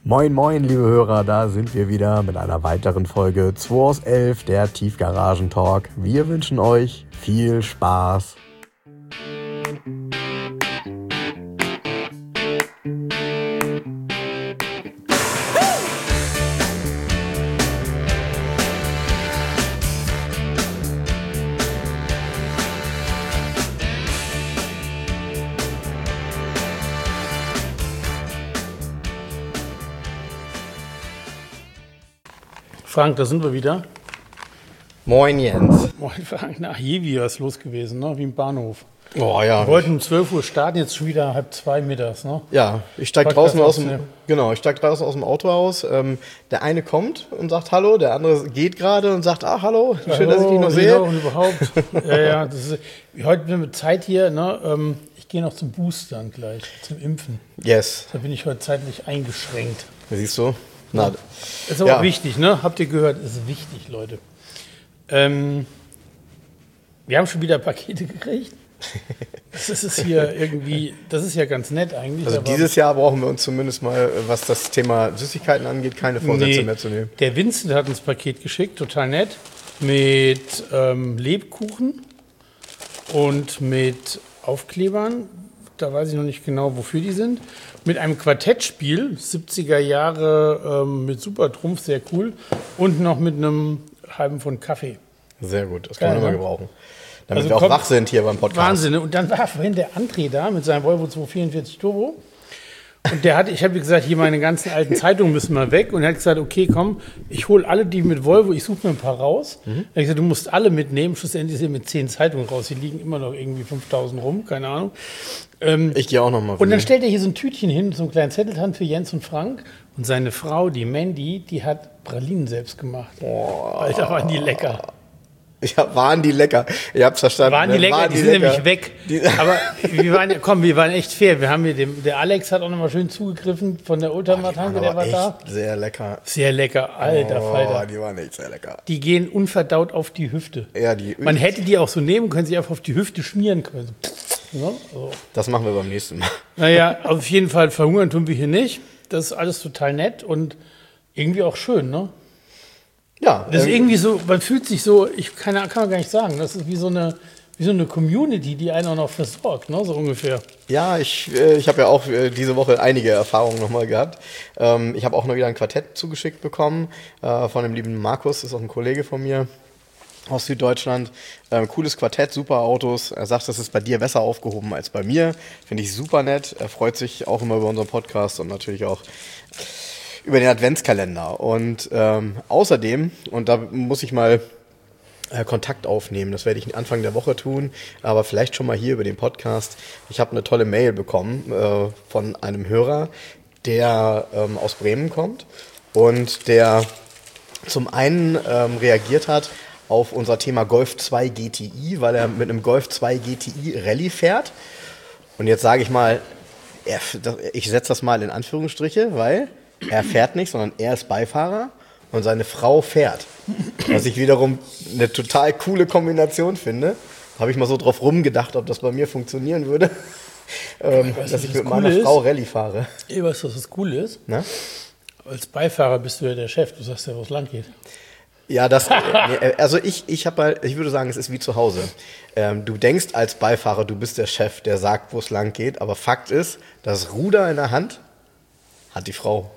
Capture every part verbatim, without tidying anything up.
Moin moin liebe Hörer, da sind wir wieder mit einer weiteren Folge zwei aus elf, der Tiefgaragen-Talk. Wir wünschen euch viel Spaß. Frank, da sind wir wieder. Moin Jens. Moin Frank, nach Jevi ist los gewesen, ne? Wie im Bahnhof. Oh ja. Wir wollten um zwölf Uhr starten, jetzt schon wieder halb zwei mittags. Ne? Ja, ich steig draußen aus dem, genau, ich steig draußen aus dem Auto aus. Ähm, der eine kommt und sagt Hallo, der andere geht gerade und sagt, ah, hallo, schön, hallo, dass ich dich noch sehe. Und überhaupt. ja, ja, das ist, heute haben wir Zeit hier, ne? Ähm, ich gehe noch zum Boostern gleich, zum Impfen. Yes. Da bin ich heute zeitlich eingeschränkt. Siehst du? Na, ist aber ja. wichtig, ne? Habt ihr gehört? Ist wichtig, Leute. Ähm, wir haben schon wieder Pakete gekriegt. Das ist hier irgendwie, das ist ja ganz nett eigentlich. Also dieses Jahr brauchen wir uns zumindest mal, was das Thema Süßigkeiten angeht, keine Vorsätze nee, mehr zu nehmen. Der Vincent hat uns ein Paket geschickt, total nett, mit ähm, Lebkuchen und mit Aufklebern. Da weiß ich noch nicht genau, wofür die sind. Mit einem Quartettspiel, siebziger Jahre ähm, mit Supertrumpf, sehr cool. Und noch mit einem halben Pfund Kaffee. Sehr gut, das kann man immer gebrauchen. Damit also wir auch kommt, wach sind hier beim Podcast. Wahnsinn. Und dann war vorhin der André da mit seinem Volvo zweihundertvierundvierzig Turbo. Und der hat, ich habe gesagt, hier meine ganzen alten Zeitungen müssen mal weg. Und er hat gesagt, okay, komm, ich hole alle die mit Volvo, ich suche mir ein paar raus. Mhm. Er hat gesagt, du musst alle mitnehmen. Schlussendlich sind mit zehn Zeitungen raus. Hier liegen immer noch irgendwie fünftausend rum, keine Ahnung. Ähm, ich gehe auch noch mal. Und dann stellt er hier so ein Tütchen hin, so einen kleinen Zetteltan für Jens und Frank. Und seine Frau, die Mandy, die hat Pralinen selbst gemacht. Oh. Alter, waren die lecker. Ja, waren die lecker. Ihr habt's verstanden. Waren die ne? lecker, waren die, die sind lecker. nämlich weg. Die Aber wir waren, komm, wir waren echt fair. Wir haben hier dem, der Alex hat auch nochmal schön zugegriffen von der Ultramartanke, oh, der war echt da. Sehr lecker. Sehr lecker, alter oh, Falter. Die waren echt sehr lecker. Die gehen unverdaut auf die Hüfte. Ja, die Man hätte die auch so nehmen können, sie einfach auf die Hüfte schmieren können. Ja, so. Das machen wir beim nächsten Mal. Naja, auf jeden Fall verhungern tun wir hier nicht. Das ist alles total nett und irgendwie auch schön, ne? Ja. Das ist irgendwie so, man fühlt sich so, ich kann, kann man gar nicht sagen, das ist wie so eine, wie so eine Community, die einen auch noch versorgt, ne, so ungefähr. Ja, ich, äh, ich habe ja auch äh, diese Woche einige Erfahrungen nochmal gehabt. Ähm, ich habe auch noch wieder ein Quartett zugeschickt bekommen äh, von dem lieben Markus, das ist auch ein Kollege von mir aus Süddeutschland. Ähm, cooles Quartett, super Autos. Er sagt, das ist bei dir besser aufgehoben als bei mir. Finde ich super nett. Er freut sich auch immer über unseren Podcast und natürlich auch über den Adventskalender. Und ähm, außerdem, und da muss ich mal äh, Kontakt aufnehmen, das werde ich Anfang der Woche tun, aber vielleicht schon mal hier über den Podcast. Ich habe eine tolle Mail bekommen äh, von einem Hörer, der ähm, aus Bremen kommt und der zum einen ähm, reagiert hat auf unser Thema Golf zwei G T I, weil er mit einem Golf zwei G T I Rallye fährt. Und jetzt sage ich mal, er, ich setze das mal in Anführungsstriche, weil er fährt nicht, sondern er ist Beifahrer und seine Frau fährt. Was ich wiederum eine total coole Kombination finde. Habe ich mal so drauf rumgedacht, ob das bei mir funktionieren würde, ähm, weißt, dass ich das mit meiner cool Frau Rallye fahre. Ey, weißt du, was das Coole ist? Na? Als Beifahrer bist du ja der Chef, du sagst ja, wo es lang geht. Ja, das, also ich, ich habe halt, ich würde sagen, es ist wie zu Hause. Ähm, du denkst als Beifahrer, du bist der Chef, der sagt, wo es lang geht, aber Fakt ist, das Ruder in der Hand hat die Frau.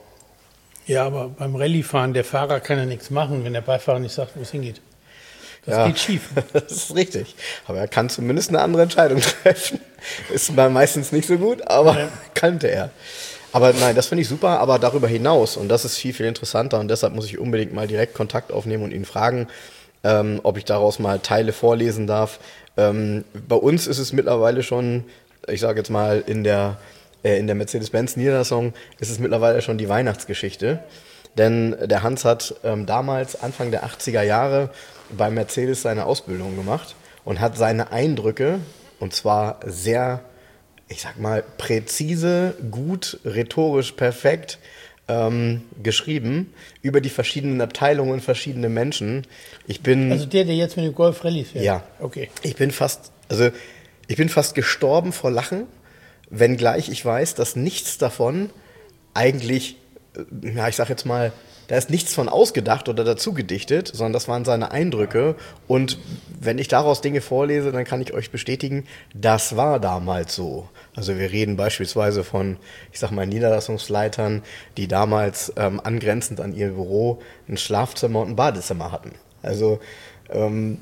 Ja, aber beim Rallyefahren, der Fahrer kann ja nichts machen, wenn der Beifahrer nicht sagt, wo es hingeht. Das ja, geht schief. Das ist richtig. Aber er kann zumindest eine andere Entscheidung treffen. Ist meistens nicht so gut, aber ja. Kannte er. Aber nein, das finde ich super, aber darüber hinaus, und das ist viel, viel interessanter und deshalb muss ich unbedingt mal direkt Kontakt aufnehmen und ihn fragen, ähm, ob ich daraus mal Teile vorlesen darf. Ähm, bei uns ist es mittlerweile schon, ich sage jetzt mal, in der, äh, in der Mercedes-Benz-Niederlassung ist es mittlerweile schon die Weihnachtsgeschichte. Denn der Hans hat ähm, damals, Anfang der achtziger Jahre, bei Mercedes seine Ausbildung gemacht und hat seine Eindrücke, und zwar sehr, ich sag mal, präzise, gut, rhetorisch perfekt ähm, geschrieben über die verschiedenen Abteilungen, verschiedene Menschen. Ich bin, also der, der jetzt mit dem Golf Rallye fährt? Ja. Okay. Ich bin fast, also ich bin fast gestorben vor Lachen, wenngleich ich weiß, dass nichts davon eigentlich ja, ich sag jetzt mal, da ist nichts von ausgedacht oder dazu gedichtet, sondern das waren seine Eindrücke. Und wenn ich daraus Dinge vorlese, dann kann ich euch bestätigen, das war damals so. Also wir reden beispielsweise von, ich sag mal, Niederlassungsleitern, die damals ähm, angrenzend an ihr Büro ein Schlafzimmer und ein Badezimmer hatten. Also ähm,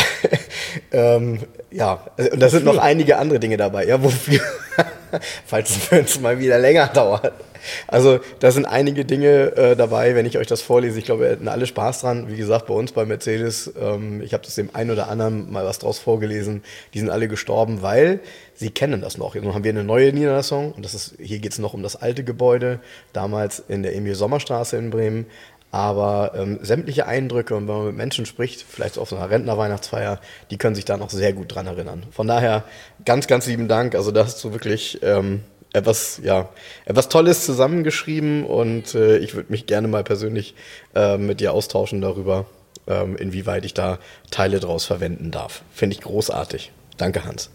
ähm, ja, und da sind noch einige andere Dinge dabei, ja, wofür, falls es für uns mal wieder länger dauert. Also da sind einige Dinge äh, dabei, wenn ich euch das vorlese. Ich glaube, wir hätten alle Spaß dran. Wie gesagt, bei uns bei Mercedes, ähm, ich habe das dem einen oder anderen mal was draus vorgelesen, die sind alle gestorben, weil sie kennen das noch. Nun haben wir eine neue Niederlassung und das ist, hier geht es noch um das alte Gebäude, damals in der Emil-Sommer-Straße in Bremen. Aber ähm, sämtliche Eindrücke und wenn man mit Menschen spricht, vielleicht auf so einer Rentnerweihnachtsfeier, die können sich da noch sehr gut dran erinnern. Von daher ganz, ganz lieben Dank. Also da hast du wirklich ähm, etwas, ja, etwas Tolles zusammengeschrieben und äh, ich würde mich gerne mal persönlich äh, mit dir austauschen darüber, ähm, inwieweit ich da Teile draus verwenden darf. Finde ich großartig. Danke, Hans.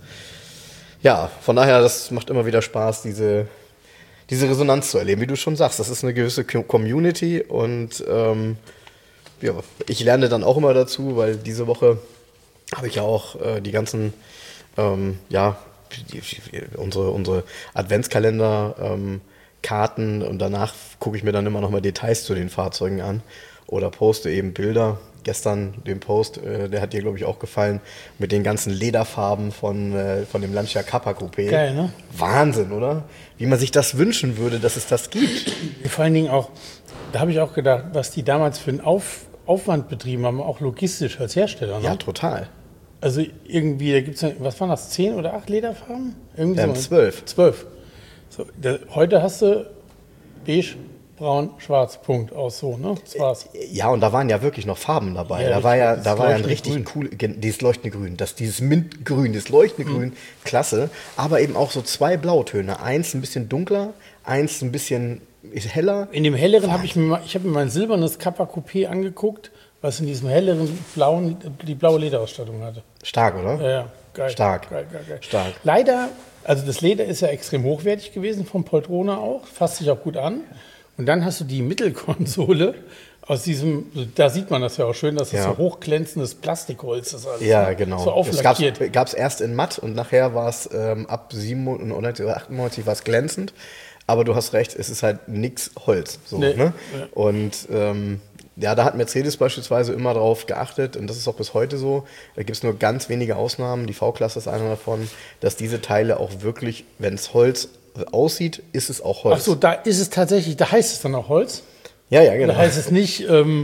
Ja, von daher, das macht immer wieder Spaß, diese... diese Resonanz zu erleben, wie du schon sagst, das ist eine gewisse Community und ähm, ja, ich lerne dann auch immer dazu, weil diese Woche habe ich ja auch äh, die ganzen, ähm, ja, die, die, unsere, unsere Adventskalender-Karten ähm, und danach gucke ich mir dann immer noch mal Details zu den Fahrzeugen an oder poste eben Bilder. Gestern den Post, äh, der hat dir, glaube ich, auch gefallen, mit den ganzen Lederfarben von, äh, von dem Lancia Kappa Coupé. Geil, ne? Wahnsinn, oder? Wie man sich das wünschen würde, dass es das gibt. Vor allen Dingen auch, da habe ich auch gedacht, was die damals für einen Auf, Aufwand betrieben haben, auch logistisch als Hersteller. Ne? Ja, total. Also irgendwie, da gibt es, was waren das, zehn oder acht Lederfarben? Irgendwie Ähm, so. zwölf. Zwölf. So, da, heute hast du beige, braun, schwarz, Punkt, aus so, ne? Das war's. Ja, und da waren ja wirklich noch Farben dabei. Ja, da war ja, das da war ja ein leuchtende richtig cool, dieses leuchtende Grün, das, dieses Mintgrün, das leuchtende Grün, klasse. Aber eben auch so zwei Blautöne. Eins ein bisschen dunkler, eins ein bisschen heller. In dem helleren habe ich mir, mal- ich habe mir mein silbernes Kappa Coupé angeguckt, was in diesem helleren blauen, die blaue Lederausstattung hatte. Stark, oder? Ja, ja, geil. Stark. Geil, geil, geil. Stark. Leider, also das Leder ist ja extrem hochwertig gewesen vom Poltrona auch, fasst sich auch gut an. Und dann hast du die Mittelkonsole aus diesem, da sieht man das ja auch schön, dass das Ja. so hochglänzendes Plastikholz ist. Alles, Ja, ne? genau. So das gab auflackiert. es erst in matt und nachher war es ähm, ab siebenundneunzig oder achtundneunzig war es glänzend. Aber du hast recht, es ist halt nix Holz. So, Nee. ne? Ja. Und ähm, ja, da hat Mercedes beispielsweise immer drauf geachtet, und das ist auch bis heute so, da gibt es nur ganz wenige Ausnahmen, die V-Klasse ist einer davon, dass diese Teile auch wirklich, wenn es Holz aussieht, ist es auch Holz. Ach so, da ist es tatsächlich, da heißt es dann auch Holz. Ja, ja, genau. Da heißt es nicht ähm,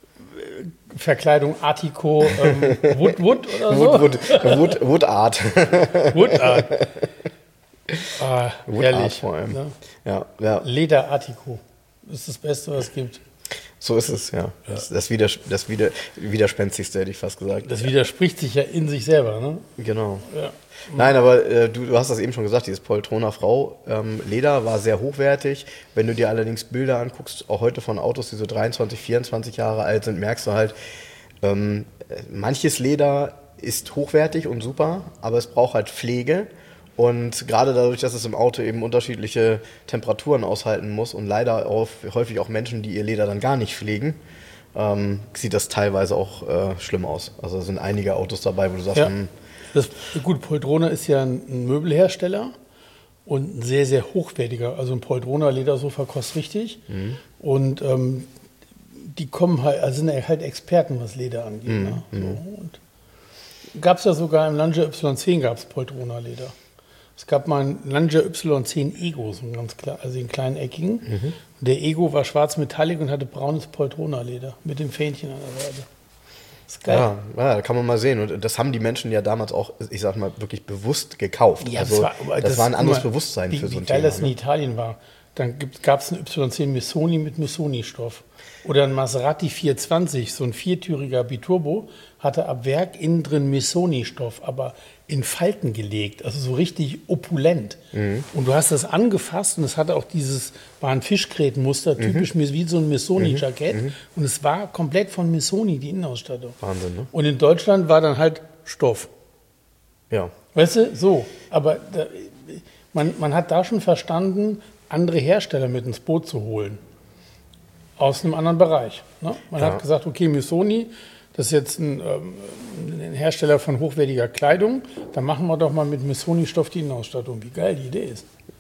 Verkleidung Artico ähm, Wood Wood oder so. Wood, Wood, Wood, Wood Art. Wood Art. Ah, Wood herrlich. Art vor allem. Ne? Ja, ja, Leder Artico. Das ist das Beste, was es gibt. so ist es, ja. Das, das, Widers das Wider Widerspenstigste, hätte ich fast gesagt. Das widerspricht sich ja in sich selber. Ne? Genau. Ja. Nein, aber äh, du, du hast das eben schon gesagt, dieses Poltrona Frau ähm, Leder war sehr hochwertig. Wenn du dir allerdings Bilder anguckst, auch heute von Autos, die so dreiundzwanzig, vierundzwanzig Jahre alt sind, merkst du halt, ähm, manches Leder ist hochwertig und super, aber es braucht halt Pflege. Und gerade dadurch, dass es im Auto eben unterschiedliche Temperaturen aushalten muss und leider auch, häufig auch Menschen, die ihr Leder dann gar nicht pflegen, ähm, sieht das teilweise auch äh, schlimm aus. Also es sind einige Autos dabei, wo du sagst, Ja. hm, Das, gut, Poltrona ist ja ein, ein Möbelhersteller und ein sehr, sehr hochwertiger. Also ein Poltrona Ledersofa kostet richtig. Mhm. Und ähm, die kommen halt, also sind halt Experten, was Leder angeht. Mhm. Ne? So, gab es ja sogar im Lancia Y zehn gab es Poltrona Leder. Es gab mal einen Lancia Y zehn Ego, so einen ganz klar, also den kleinen eckigen. Mhm. Und der Ego war schwarz metallic und hatte braunes Poltrona Leder mit dem Fähnchen an der Seite. Das ist geil. ja, ja, da kann man mal sehen. Und das haben die Menschen ja damals auch, ich sag mal, wirklich bewusst gekauft. Ja, also das war, aber das war ein guck anderes mal, Bewusstsein wie, für so wie ein geil Thema. das in Ne? Italien war. Dann gab es einen Y zehn Missoni mit Missoni-Stoff. Oder ein Maserati vierhundertzwanzig, so ein viertüriger Biturbo, hatte ab Werk innen drin Missoni-Stoff, aber in Falten gelegt, also so richtig opulent. Mhm. Und du hast das angefasst und es hatte auch dieses, war ein Fischgrätenmuster, typisch Mhm. wie so ein Missoni-Jackett. Und es war komplett von Missoni, die Innenausstattung. Wahnsinn, ne? Und in Deutschland war dann halt Stoff. Ja. Weißt du, so. Aber da, man, man hat da schon verstanden, andere Hersteller mit ins Boot zu holen. aus einem anderen Bereich. Ne? Man Ja. hat gesagt, okay, Missoni, das ist jetzt ein, ähm, ein Hersteller von hochwertiger Kleidung, dann machen wir doch mal mit Missoni-Stoff die Innenausstattung. Wie geil die Idee ist.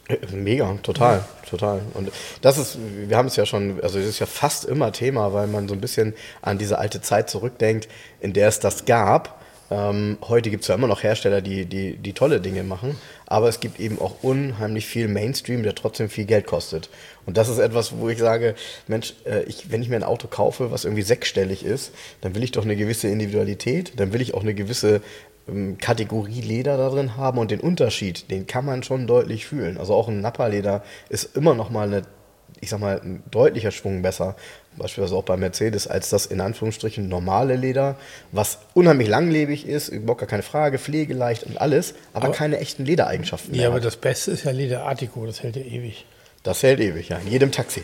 Mega, total, total. Und das ist, wir haben es ja schon, also es ist ja fast immer Thema, weil man so ein bisschen an diese alte Zeit zurückdenkt, in der es das gab. Ähm, heute gibt es ja immer noch Hersteller, die, die, die tolle Dinge machen, aber es gibt eben auch unheimlich viel Mainstream, der trotzdem viel Geld kostet. Und das ist etwas, wo ich sage, Mensch, äh, ich, wenn ich mir ein Auto kaufe, was irgendwie sechsstellig ist, dann will ich doch eine gewisse Individualität, dann will ich auch eine gewisse ähm, Kategorie Leder da drin haben und den Unterschied, den kann man schon deutlich fühlen. Also auch ein Nappa-Leder ist immer noch mal eine, ich sag mal, ein deutlicher Schwung besser, beispielsweise auch bei Mercedes, als das in Anführungsstrichen normale Leder, was unheimlich langlebig ist, überhaupt gar keine Frage, pflegeleicht und alles, aber, aber keine echten Ledereigenschaften mehr Ja, aber hat. das Beste ist ja Leder Artico, das hält ja ewig. Das hält ewig, ja, in jedem Taxi.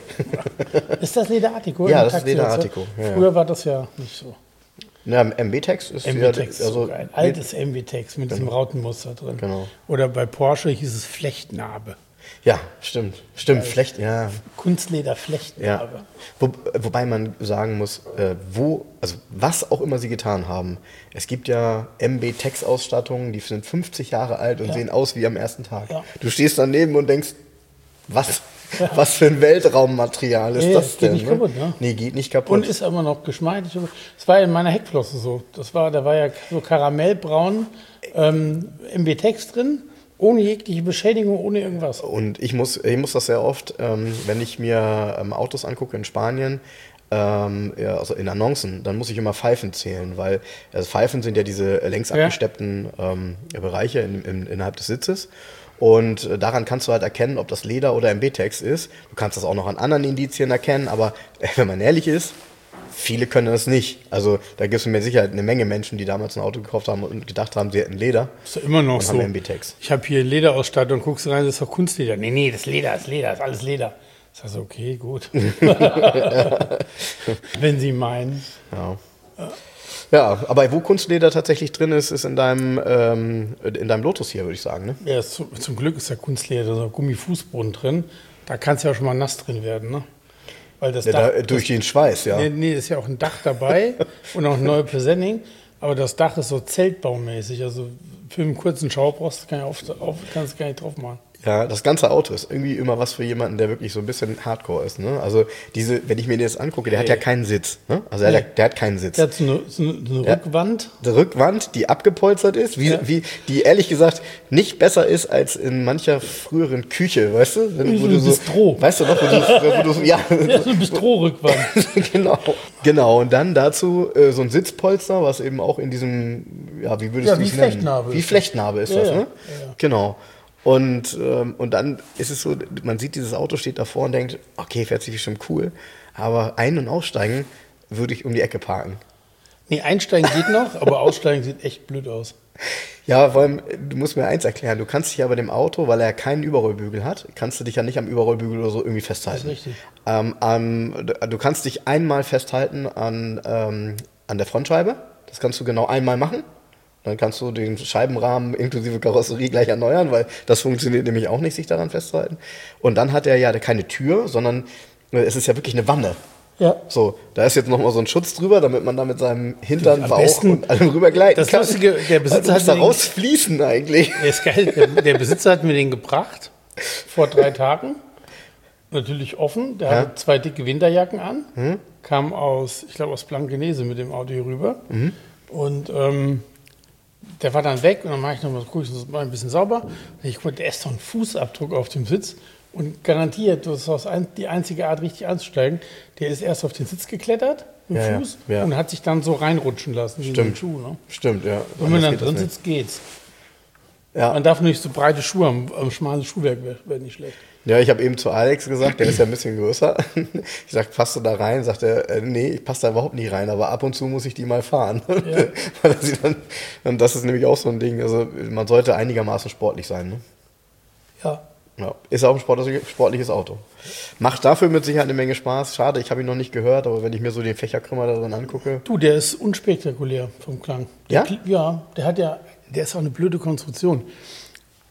Ist das Leder Artico? Ja, Im das ist Taxi Leder und so? Artico, ja, ja. Früher war das ja nicht so. Ja, M B-Tex ist M ja, B-Tex ist also, so geil. Altes M B-Tex mit diesem Rautenmuster drin. Genau. Oder bei Porsche hieß es Flechtnarbe. Ja, stimmt, stimmt, Flecht, ja. Kunstleder Ja. Flechtnarbe. Wo, wobei man sagen muss, äh, wo, also was auch immer sie getan haben. Es gibt ja M B-Tex-Ausstattungen, die sind fünfzig Jahre alt und Ja. sehen aus wie am ersten Tag. Ja. Du stehst daneben und denkst, was, was für ein Weltraummaterial ist Nee, das geht denn? nicht kaputt, ne? Nee, geht nicht kaputt. Und ist immer noch geschmeidig. Das war ja in meiner Heckflosse so. Das war, da war ja so karamellbraun ähm, M B-Tex drin, ohne jegliche Beschädigung, ohne irgendwas. Und ich muss, ich muss das sehr oft, ähm, wenn ich mir ähm, Autos angucke in Spanien, ähm, ja, also in Annoncen, dann muss ich immer Pfeifen zählen, weil also Pfeifen sind ja diese längs Ja. abgesteppten ähm, Bereiche in, in, innerhalb des Sitzes. Und äh, daran kannst du halt erkennen, ob das Leder oder M B-Tex ist. Du kannst das auch noch an anderen Indizien erkennen, aber äh, wenn man ehrlich ist, viele können das nicht. Also da gibt es mit Sicherheit eine Menge Menschen, die damals ein Auto gekauft haben und gedacht haben, sie hätten Leder. Ist doch immer noch Und so. haben M B-Tex. Ich habe hier Lederausstattung, guckst du rein, das ist doch Kunstleder. Nee, nee, das ist Leder, das ist Leder, das ist alles Leder. Ich sag so, okay, gut. Wenn Sie meinen. Ja. Ja, aber wo Kunstleder tatsächlich drin ist, ist in deinem, ähm, in deinem Lotus hier, würde ich sagen. Ne? Ja, ist, zum, zum Glück ist der Kunstleder, so Gummifußboden drin. Da kann es ja schon mal nass drin werden, ne? Weil das Ja, Dach, da, durch den Schweiß, ja. Nee, nee, ist ja auch ein Dach dabei und auch ein neues Presenning. Aber das Dach ist so zeltbaumäßig. Also für einen kurzen Schau brauchst du gar nicht, auf, auf, kannst du gar nicht drauf machen. Ja, das ganze Auto ist irgendwie immer was für jemanden, der wirklich so ein bisschen Hardcore ist. Ne? Also diese, wenn ich mir den jetzt angucke, der hat ja keinen Sitz. Ne? Also der, Nee. hat, der hat keinen Sitz. Der hat so eine, so eine, so eine Ja. Rückwand. Die Rückwand, die abgepolstert ist, wie, Ja. wie, die ehrlich gesagt nicht besser ist als in mancher früheren Küche, weißt du? Wenn, So ein Bistro. Weißt du noch, wo du, wo du ja, Ja, so eine Bistro-Rückwand. genau. Genau, und dann dazu äh, so ein Sitzpolster, was eben auch in diesem, ja, wie würdest Ja, du wie es nennen? Flechtnarbe Wie ist das. Flechtnarbe ist Ja, das, ja. ne? Ja, ja. Genau. Und, ähm, und dann ist es so, man sieht dieses Auto, steht davor und denkt, okay, fährt sich bestimmt cool, aber ein- und aussteigen würde ich um die Ecke parken. Nee, einsteigen geht noch, aber aussteigen sieht echt blöd aus. Ja, vor allem, du musst mir eins erklären, du kannst dich ja bei dem Auto, weil er ja keinen Überrollbügel hat, kannst du dich ja nicht am Überrollbügel oder so irgendwie festhalten. Das ist richtig. Ähm, ähm, du kannst dich einmal festhalten an, ähm, an der Frontscheibe, das kannst du genau einmal machen. Dann kannst du den Scheibenrahmen inklusive Karosserie gleich erneuern, weil das funktioniert nämlich auch nicht, sich daran festzuhalten. Und dann hat er ja keine Tür, sondern äh, es ist ja wirklich eine Wanne. Ja. So, da ist jetzt nochmal so ein Schutz drüber, damit man da mit seinem Hintern, Am Bauch besten- und allem rüber gleiten das kann. Lustige, der Besitzer du musst hat da mir den- rausfließen eigentlich. Der ist geil. Der, der Besitzer hat mir den gebracht vor drei Tagen. Natürlich offen. Der Ja. hatte zwei dicke Winterjacken an. Kam aus, ich glaube, aus Blankenese mit dem Auto hier rüber. Und ähm, der war dann weg und dann mache ich nochmal, gucke ich das mal ein bisschen sauber. Und ich gucke, der ist doch ein Fußabdruck auf dem Sitz. Und garantiert, das ist ein, die einzige Art, richtig einzusteigen. Der ist erst auf den Sitz geklettert mit dem Ja, ja, Fuß ja. und hat sich dann so reinrutschen lassen, wie so ein Stimmt. Schuh. Ne? Stimmt, ja. Und wenn man dann Anders geht drin das nicht. sitzt, geht's. Ja. Man darf nur nicht so breite Schuhe haben, am schmales Schuhwerk wäre wär nicht schlecht. Ja, ich habe eben zu Alex gesagt, der ist ja ein bisschen größer. Ich sag, passt du da rein? Sagt er, äh, nee, ich passe da überhaupt nicht rein, aber ab und zu muss ich die mal fahren. Ja. Weil er sie dann, und das ist nämlich auch so ein Ding, also man sollte einigermaßen sportlich sein. Ne? Ja. Ja, ist auch ein sportliches, sportliches Auto. Macht dafür mit Sicherheit eine Menge Spaß. Schade, ich habe ihn noch nicht gehört, aber wenn ich mir so den Fächerkrümmer da drin angucke. Du, der ist unspektakulär vom Klang. Der Ja? kli- Ja, der hat ja, der ist auch eine blöde Konstruktion.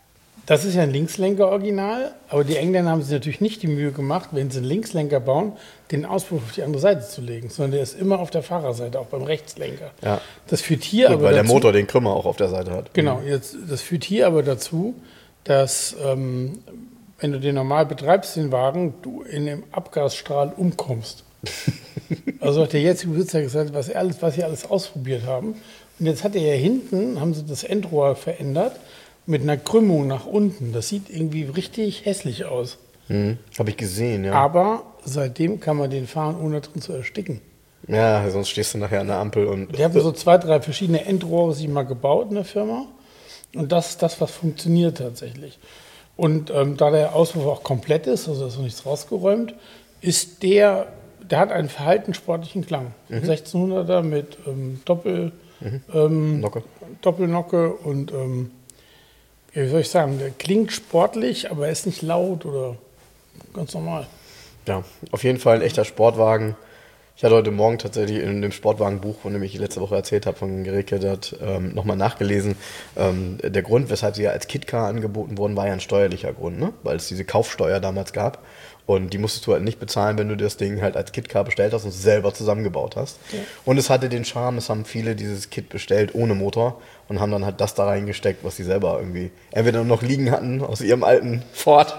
Das ist ja ein Linkslenker-Original, aber die Engländer haben sich natürlich nicht die Mühe gemacht, wenn sie einen Linkslenker bauen, den Auspuff auf die andere Seite zu legen, sondern der ist immer auf der Fahrerseite, auch beim Rechtslenker. Ja. Das führt hier Gut, aber weil dazu, der Motor den Krümmer auch auf der Seite hat. Genau, jetzt, das führt hier aber dazu, dass ähm, wenn du den normal betreibst, den Wagen, du in dem Abgasstrahl umkommst. Also hat der jetzige Besitzer gesagt, was, er alles, was sie alles ausprobiert haben. Und jetzt hat er ja hinten, haben sie das Endrohr verändert, mit einer Krümmung nach unten. Das sieht irgendwie richtig hässlich aus. Hm, habe ich gesehen, ja. Aber seitdem kann man den fahren, ohne drin zu ersticken. Ja, sonst stehst du nachher an der Ampel und... Die haben so zwei, drei verschiedene Endrohre sich mal gebaut in der Firma. Und das ist das, was funktioniert tatsächlich. Und ähm, da der Auspuff auch komplett ist, also ist noch nichts rausgeräumt, ist der, der hat einen verhaltenssportlichen Klang. Mhm. sechzehnhunderter mit ähm, Doppel, mhm. ähm, Nocke. Doppelnocke und ähm, ja, wie soll ich sagen, der klingt sportlich, aber er ist nicht laut oder ganz normal. Ja, auf jeden Fall ein echter Sportwagen. Ich hatte heute Morgen tatsächlich in dem Sportwagenbuch, von dem ich letzte Woche erzählt habe, von Gericke, das ähm, nochmal nachgelesen. Ähm, der Grund, weshalb sie ja als Kitcar angeboten wurden, war ja ein steuerlicher Grund, ne? Weil es diese Kaufsteuer damals gab. Und die musstest du halt nicht bezahlen, wenn du das Ding halt als Kitcar bestellt hast und es selber zusammengebaut hast. Ja. Und es hatte den Charme, es haben viele dieses Kit bestellt ohne Motor und haben dann halt das da reingesteckt, was sie selber irgendwie entweder noch liegen hatten aus ihrem alten Ford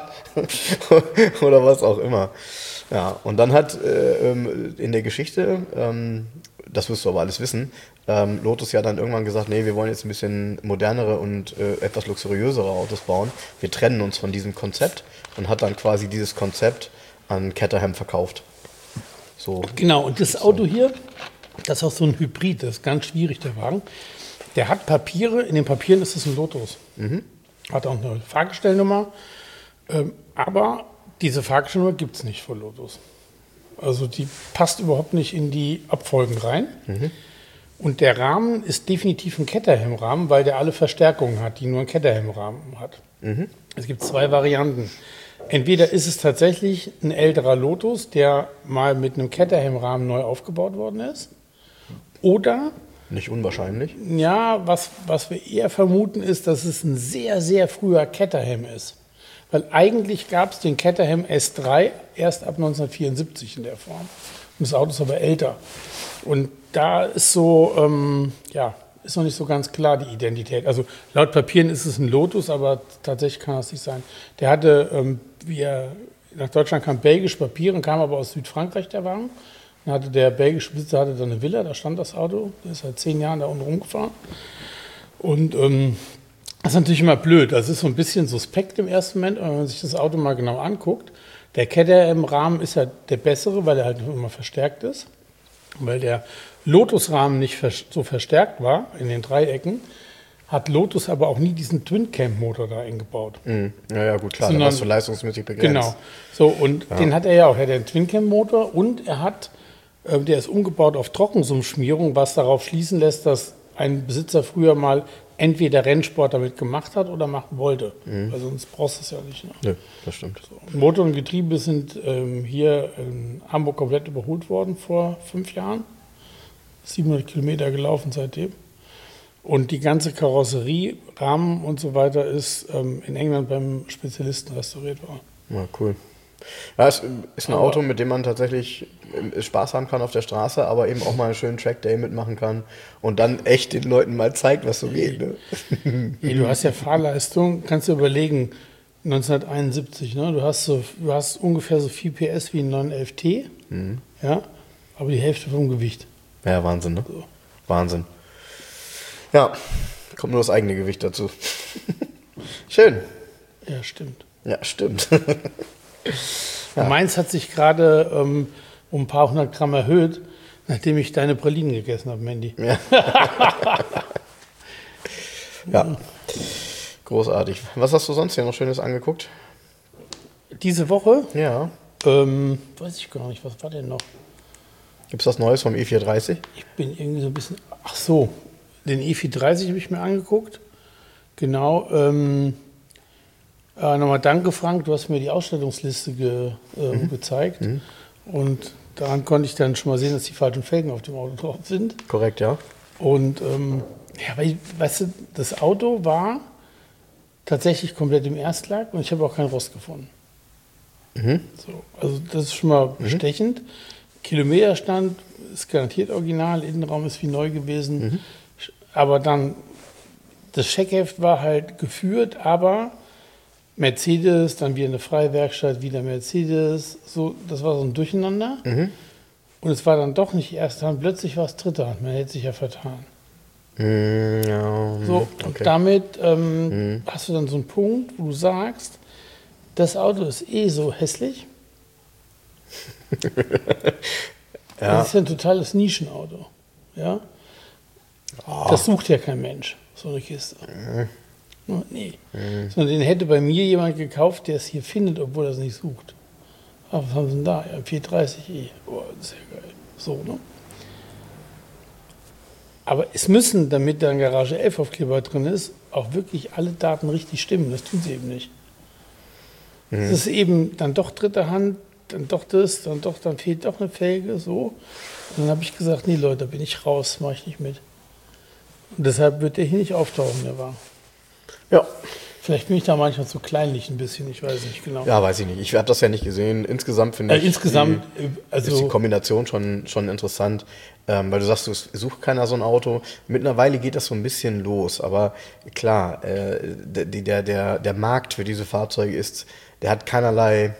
oder was auch immer. Ja, und dann hat äh, in der Geschichte, ähm, das wirst du aber alles wissen, ähm, Lotus ja dann irgendwann gesagt, nee, wir wollen jetzt ein bisschen modernere und äh, etwas luxuriösere Autos bauen. Wir trennen uns von diesem Konzept und hat dann quasi dieses Konzept an Caterham verkauft. So. Genau, und das Auto hier, das ist auch so ein Hybrid, das ist ganz schwierig, der Wagen. Der hat Papiere, in den Papieren ist es ein Lotus. Mhm. Hat auch eine Fahrgestellnummer, ähm, aber diese Fahrgestellnummer gibt es nicht für Lotus. Also die passt überhaupt nicht in die Abfolgen rein. Mhm. Und der Rahmen ist definitiv ein Caterham-Rahmen, weil der alle Verstärkungen hat, die nur ein Caterham-Rahmen hat. Mhm. Es gibt zwei Varianten. Entweder ist es tatsächlich ein älterer Lotus, der mal mit einem Caterham-Rahmen neu aufgebaut worden ist. Oder... Nicht unwahrscheinlich. Ja, was, was wir eher vermuten ist, dass es ein sehr, sehr früher Caterham ist. Weil eigentlich gab es den Caterham S drei erst ab neunzehnhundertvierundsiebzig in der Form. Und das Auto ist aber älter. Und da ist so, ähm, ja, ist noch nicht so ganz klar die Identität. Also laut Papieren ist es ein Lotus, aber tatsächlich kann das nicht sein. Der hatte, ähm, wie er nach Deutschland kam, belgische Papiere, kam aber aus Südfrankreich, der Wagen. Dann hatte der belgische Besitzer hatte dann eine Villa, da stand das Auto. Der ist seit zehn Jahren da unten rumgefahren. Und ähm, das ist natürlich immer blöd. Das ist so ein bisschen suspekt im ersten Moment, aber wenn man sich das Auto mal genau anguckt. Der Caterham-Rahmen ist ja der bessere, weil er halt immer verstärkt ist. Weil der Lotus-Rahmen nicht so verstärkt war in den Dreiecken, hat Lotus aber auch nie diesen Twin-Cam-Motor da eingebaut. Mhm. Ja, ja, gut, klar, Sondern, da warst du leistungsmäßig begrenzt. Genau. So, und ja. Den hat er ja auch. Er hat einen Twin-Cam-Motor und er hat, äh, der ist umgebaut auf Trockensummschmierung, was darauf schließen lässt, dass ein Besitzer früher mal entweder Rennsport damit gemacht hat oder machen wollte. Mhm. Weil sonst brauchst du es ja nicht. Ne? Ja, das stimmt. So. Motor und Getriebe sind ähm, hier in Hamburg komplett überholt worden vor fünf Jahren. siebenhundert Kilometer gelaufen seitdem. Und die ganze Karosserie, Rahmen und so weiter ist ähm, in England beim Spezialisten restauriert worden. Ja, cool. Ja, es ist ein aber Auto, mit dem man tatsächlich Spaß haben kann auf der Straße, aber eben auch mal einen schönen Trackday mitmachen kann und dann echt den Leuten mal zeigt, was so geht. Ne? Hey, du hast ja Fahrleistung, kannst du überlegen, neunzehnhunderteinundsiebzig, ne? du, hast so, du hast ungefähr so viel P S wie ein neun elf T, mhm. ja, aber die Hälfte vom Gewicht. Ja, Wahnsinn, ne? So. Wahnsinn. Ja, kommt nur das eigene Gewicht dazu. Schön. Ja, stimmt. Ja, stimmt. Ja. Meins hat sich gerade ähm, um ein paar hundert Gramm erhöht, nachdem ich deine Pralinen gegessen habe, Mandy. Ja. Ja, großartig. Was hast du sonst hier noch Schönes angeguckt? Diese Woche? Ja. Ähm, weiß ich gar nicht, was war denn noch? Gibt es was Neues vom E vierhundertdreißig? Ich bin irgendwie so ein bisschen... Ach so, den E vierhundertdreißig habe ich mir angeguckt. Genau. Ähm, äh, nochmal danke, Frank, du hast mir die Ausstellungsliste ge, äh, mhm. gezeigt. Mhm. Und daran konnte ich dann schon mal sehen, dass die falschen Felgen auf dem Auto drauf sind. Korrekt, ja. Und ähm, ja, weil, weißt du, das Auto war tatsächlich komplett im Erstlack und ich habe auch keinen Rost gefunden. Mhm. So, also das ist schon mal bestechend. Mhm. Kilometerstand ist garantiert original, Innenraum ist wie neu gewesen. Mhm. Aber dann, das Checkheft war halt geführt, aber Mercedes, dann wieder eine freie Werkstatt, wieder Mercedes. So, das war so ein Durcheinander. Mhm. Und es war dann doch nicht erste Hand, plötzlich war es dritte Hand. Man hätte sich ja vertan. Mhm, ja, so, okay. Und damit ähm, mhm. hast du dann so einen Punkt, wo du sagst, das Auto ist eh so hässlich. ja. Das ist ja ein totales Nischenauto. Ja? Oh. Das sucht ja kein Mensch, so eine Kiste. Mhm. Nee. Mhm. Sondern den hätte bei mir jemand gekauft, der es hier findet, obwohl er es nicht sucht. Aber was haben sie denn da? Ja, vierhundertdreißig i. Oh, sehr geil. So, ne? Aber es müssen, damit da ein Garage elf Aufkleber drin ist, auch wirklich alle Daten richtig stimmen. Das tun sie eben nicht. Es mhm. ist eben dann doch dritte Hand, dann doch das, dann doch, dann fehlt doch eine Felge, so. Und dann habe ich gesagt, nee Leute, da bin ich raus, mache ich nicht mit. Und deshalb wird der hier nicht auftauchen, der Wagen. Ja. Vielleicht bin ich da manchmal zu kleinlich ein bisschen, ich weiß nicht genau. Ja, weiß ich nicht. Ich habe das ja nicht gesehen. Insgesamt finde ich, äh, insgesamt, die, also ist die Kombination schon, schon interessant, ähm, weil du sagst, du sucht keiner so ein Auto. Mittlerweile geht das so ein bisschen los, aber klar, äh, der, der, der Markt für diese Fahrzeuge ist, der hat keinerlei,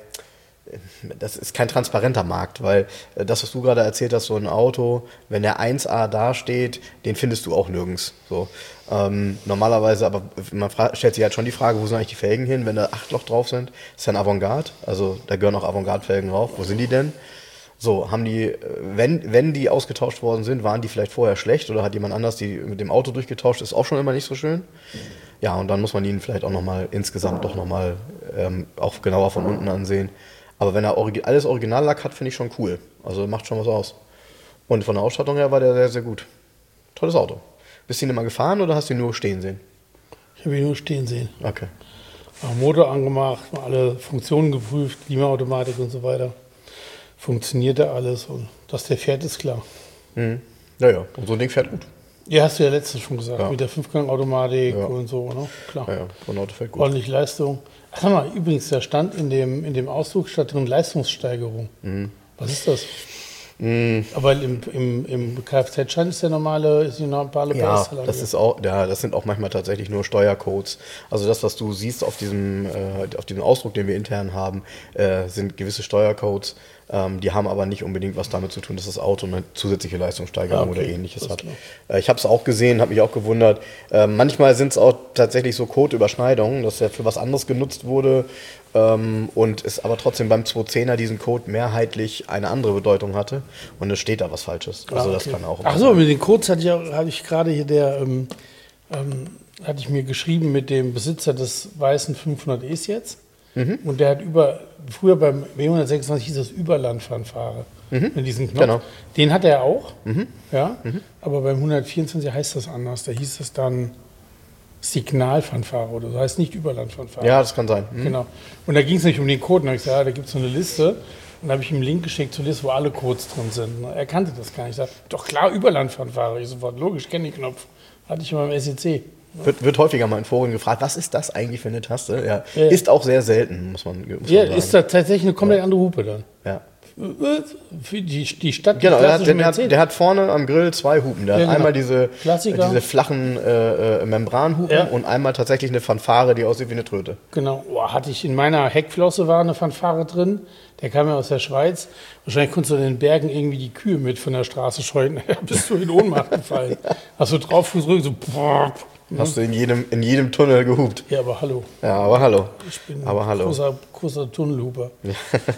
das ist kein transparenter Markt, weil das, was du gerade erzählt hast, so ein Auto, wenn der eins A dasteht, den findest du auch nirgends. So. Ähm, normalerweise, aber man stellt sich halt schon die Frage, wo sind eigentlich die Felgen hin, wenn da acht Loch drauf sind? Das ist ja ein Avantgarde, also da gehören auch Avantgarde-Felgen drauf. Wo sind die denn? So, haben die, wenn, wenn die ausgetauscht worden sind, waren die vielleicht vorher schlecht oder hat jemand anders die mit dem Auto durchgetauscht? Ist auch schon immer nicht so schön. Ja, und dann muss man ihn vielleicht auch nochmal insgesamt doch nochmal ähm, auch genauer von unten ansehen. Aber wenn er origi- alles Originallack hat, finde ich schon cool. Also macht schon was aus. Und von der Ausstattung her war der sehr, sehr gut. Tolles Auto. Bist du ihn immer gefahren oder hast du ihn nur stehen sehen? Ich habe ihn nur stehen sehen. Okay. Auch Motor angemacht, alle Funktionen geprüft, Klimaautomatik und so weiter. Funktionierte alles und dass der fährt, ist klar. Mhm. Ja, ja. Und so ein Ding fährt gut. Ja, hast du ja letztens schon gesagt, ja. mit der Fünfgang-Automatik ja. und so, ne? Klar. Ja, ja, so ein Auto fährt gut. Ordentlich Leistung. Ach, sag mal, übrigens, da stand in dem, in dem Ausdruck statt drin Leistungssteigerung. Mhm. Was ist das? Mhm. Aber im, im, im Kfz-Schein ist der normale, ist die normale ja, das ist auch, ja, das sind auch manchmal tatsächlich nur Steuercodes. Also das, was du siehst auf diesem, äh, auf diesem Ausdruck, den wir intern haben, äh, sind gewisse Steuercodes. Ähm, die haben aber nicht unbedingt was damit zu tun, dass das Auto eine zusätzliche Leistungssteigerung ah, okay. oder ähnliches hat. Äh, ich habe es auch gesehen, habe mich auch gewundert. Äh, manchmal sind es auch tatsächlich so Codeüberschneidungen, dass er für was anderes genutzt wurde ähm, und es aber trotzdem beim zweihundertzehner diesen Code mehrheitlich eine andere Bedeutung hatte und es steht da was Falsches. Also ah, okay. das kann auch. Ach so, mit den Codes hatte ich, hatte ich gerade hier der, ähm, ähm, hatte ich mir geschrieben mit dem Besitzer des weißen fünfhundert E's jetzt. Mhm. Und der hat über, früher beim W hundertsechsundzwanzig hieß das Überlandfanfare, mhm. mit diesem Knopf. Genau. Den hat er auch, mhm. ja, mhm. aber beim hundertvierundzwanzig heißt das anders. Da hieß es dann Signalfanfare oder so, heißt nicht Überlandfanfare. Ja, das kann sein. Mhm. Genau. Und da ging es nicht um den Code. Und da habe ich gesagt, ja, da gibt es so eine Liste. Und da habe ich ihm einen Link geschickt zur Liste, wo alle Codes drin sind. Er kannte das gar nicht. Ich sagte, doch klar, Überlandfanfare. Ich sofort, logisch, kenne den Knopf. Hatte ich immer im S E C. Wird, wird häufiger mal in Foren gefragt, was ist das eigentlich für eine Taste? Ja. Ja. Ist auch sehr selten, muss man, muss ja, man sagen. Ist da tatsächlich eine komplett ja. andere Hupe dann. Ja. Für die, die Stadt, genau, die der hat, der, hat, der hat vorne am Grill zwei Hupen. Der ja, hat genau. einmal diese, diese flachen äh, äh, Membranhupen ja. und einmal tatsächlich eine Fanfare, die aussieht wie eine Tröte. Genau, oh, hatte ich in meiner Heckflosse war eine Fanfare drin. Der kam ja aus der Schweiz. Wahrscheinlich konntest du in den Bergen irgendwie die Kühe mit von der Straße scheuen. Da bist du in Ohnmacht gefallen. Hast du drauf gedrückt, so. Hast du in jedem, in jedem Tunnel gehupt. Ja, aber hallo. Ja, aber hallo. Ich bin aber hallo. ein großer, großer Tunnelhuper. Ja.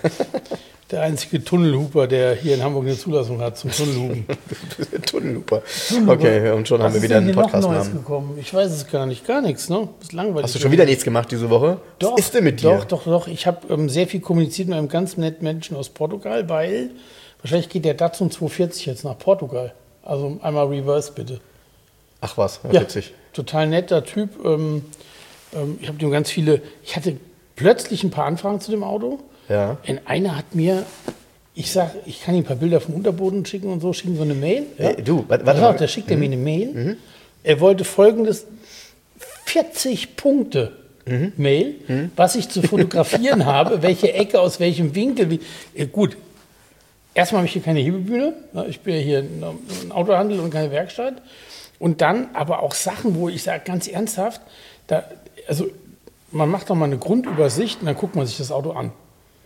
Der einzige Tunnelhuper, der hier in Hamburg eine Zulassung hat zum Tunnelhupen. Tunnelhuper. Okay, und schon Was haben wir wieder einen Podcast noch Neues gekommen? Ich weiß es gar nicht. Gar nichts, ne? Das ist langweilig. Hast du schon wieder nichts gemacht diese Woche? Doch, Was ist denn mit dir? Doch, doch, doch. Ich habe ähm, sehr viel kommuniziert mit einem ganz netten Menschen aus Portugal, weil wahrscheinlich geht der Datsun zweihundertvierzig jetzt nach Portugal. Also einmal Reverse bitte. Ach was, ja, witzig. Total netter Typ. Ähm, ähm, ich habe dem ganz viele, ich hatte plötzlich ein paar Anfragen zu dem Auto. Ja. Und einer hat mir, ich sag, ich kann ihm ein paar Bilder vom Unterboden schicken und so, schicken so eine Mail. Ja? Äh, du, warte, warte mal. Da schickt er mhm. mir eine Mail. Mhm. Er wollte folgendes, vierzig Punkte mhm. Mail, mhm. was ich zu fotografieren habe, welche Ecke, aus welchem Winkel. Wie, äh, gut, erstmal habe ich hier keine Hebebühne. Ich bin ja hier ein Autohandel und keine Werkstatt. Und dann aber auch Sachen, wo ich sage, ganz ernsthaft, da, also man macht doch mal eine Grundübersicht und dann guckt man sich das Auto an.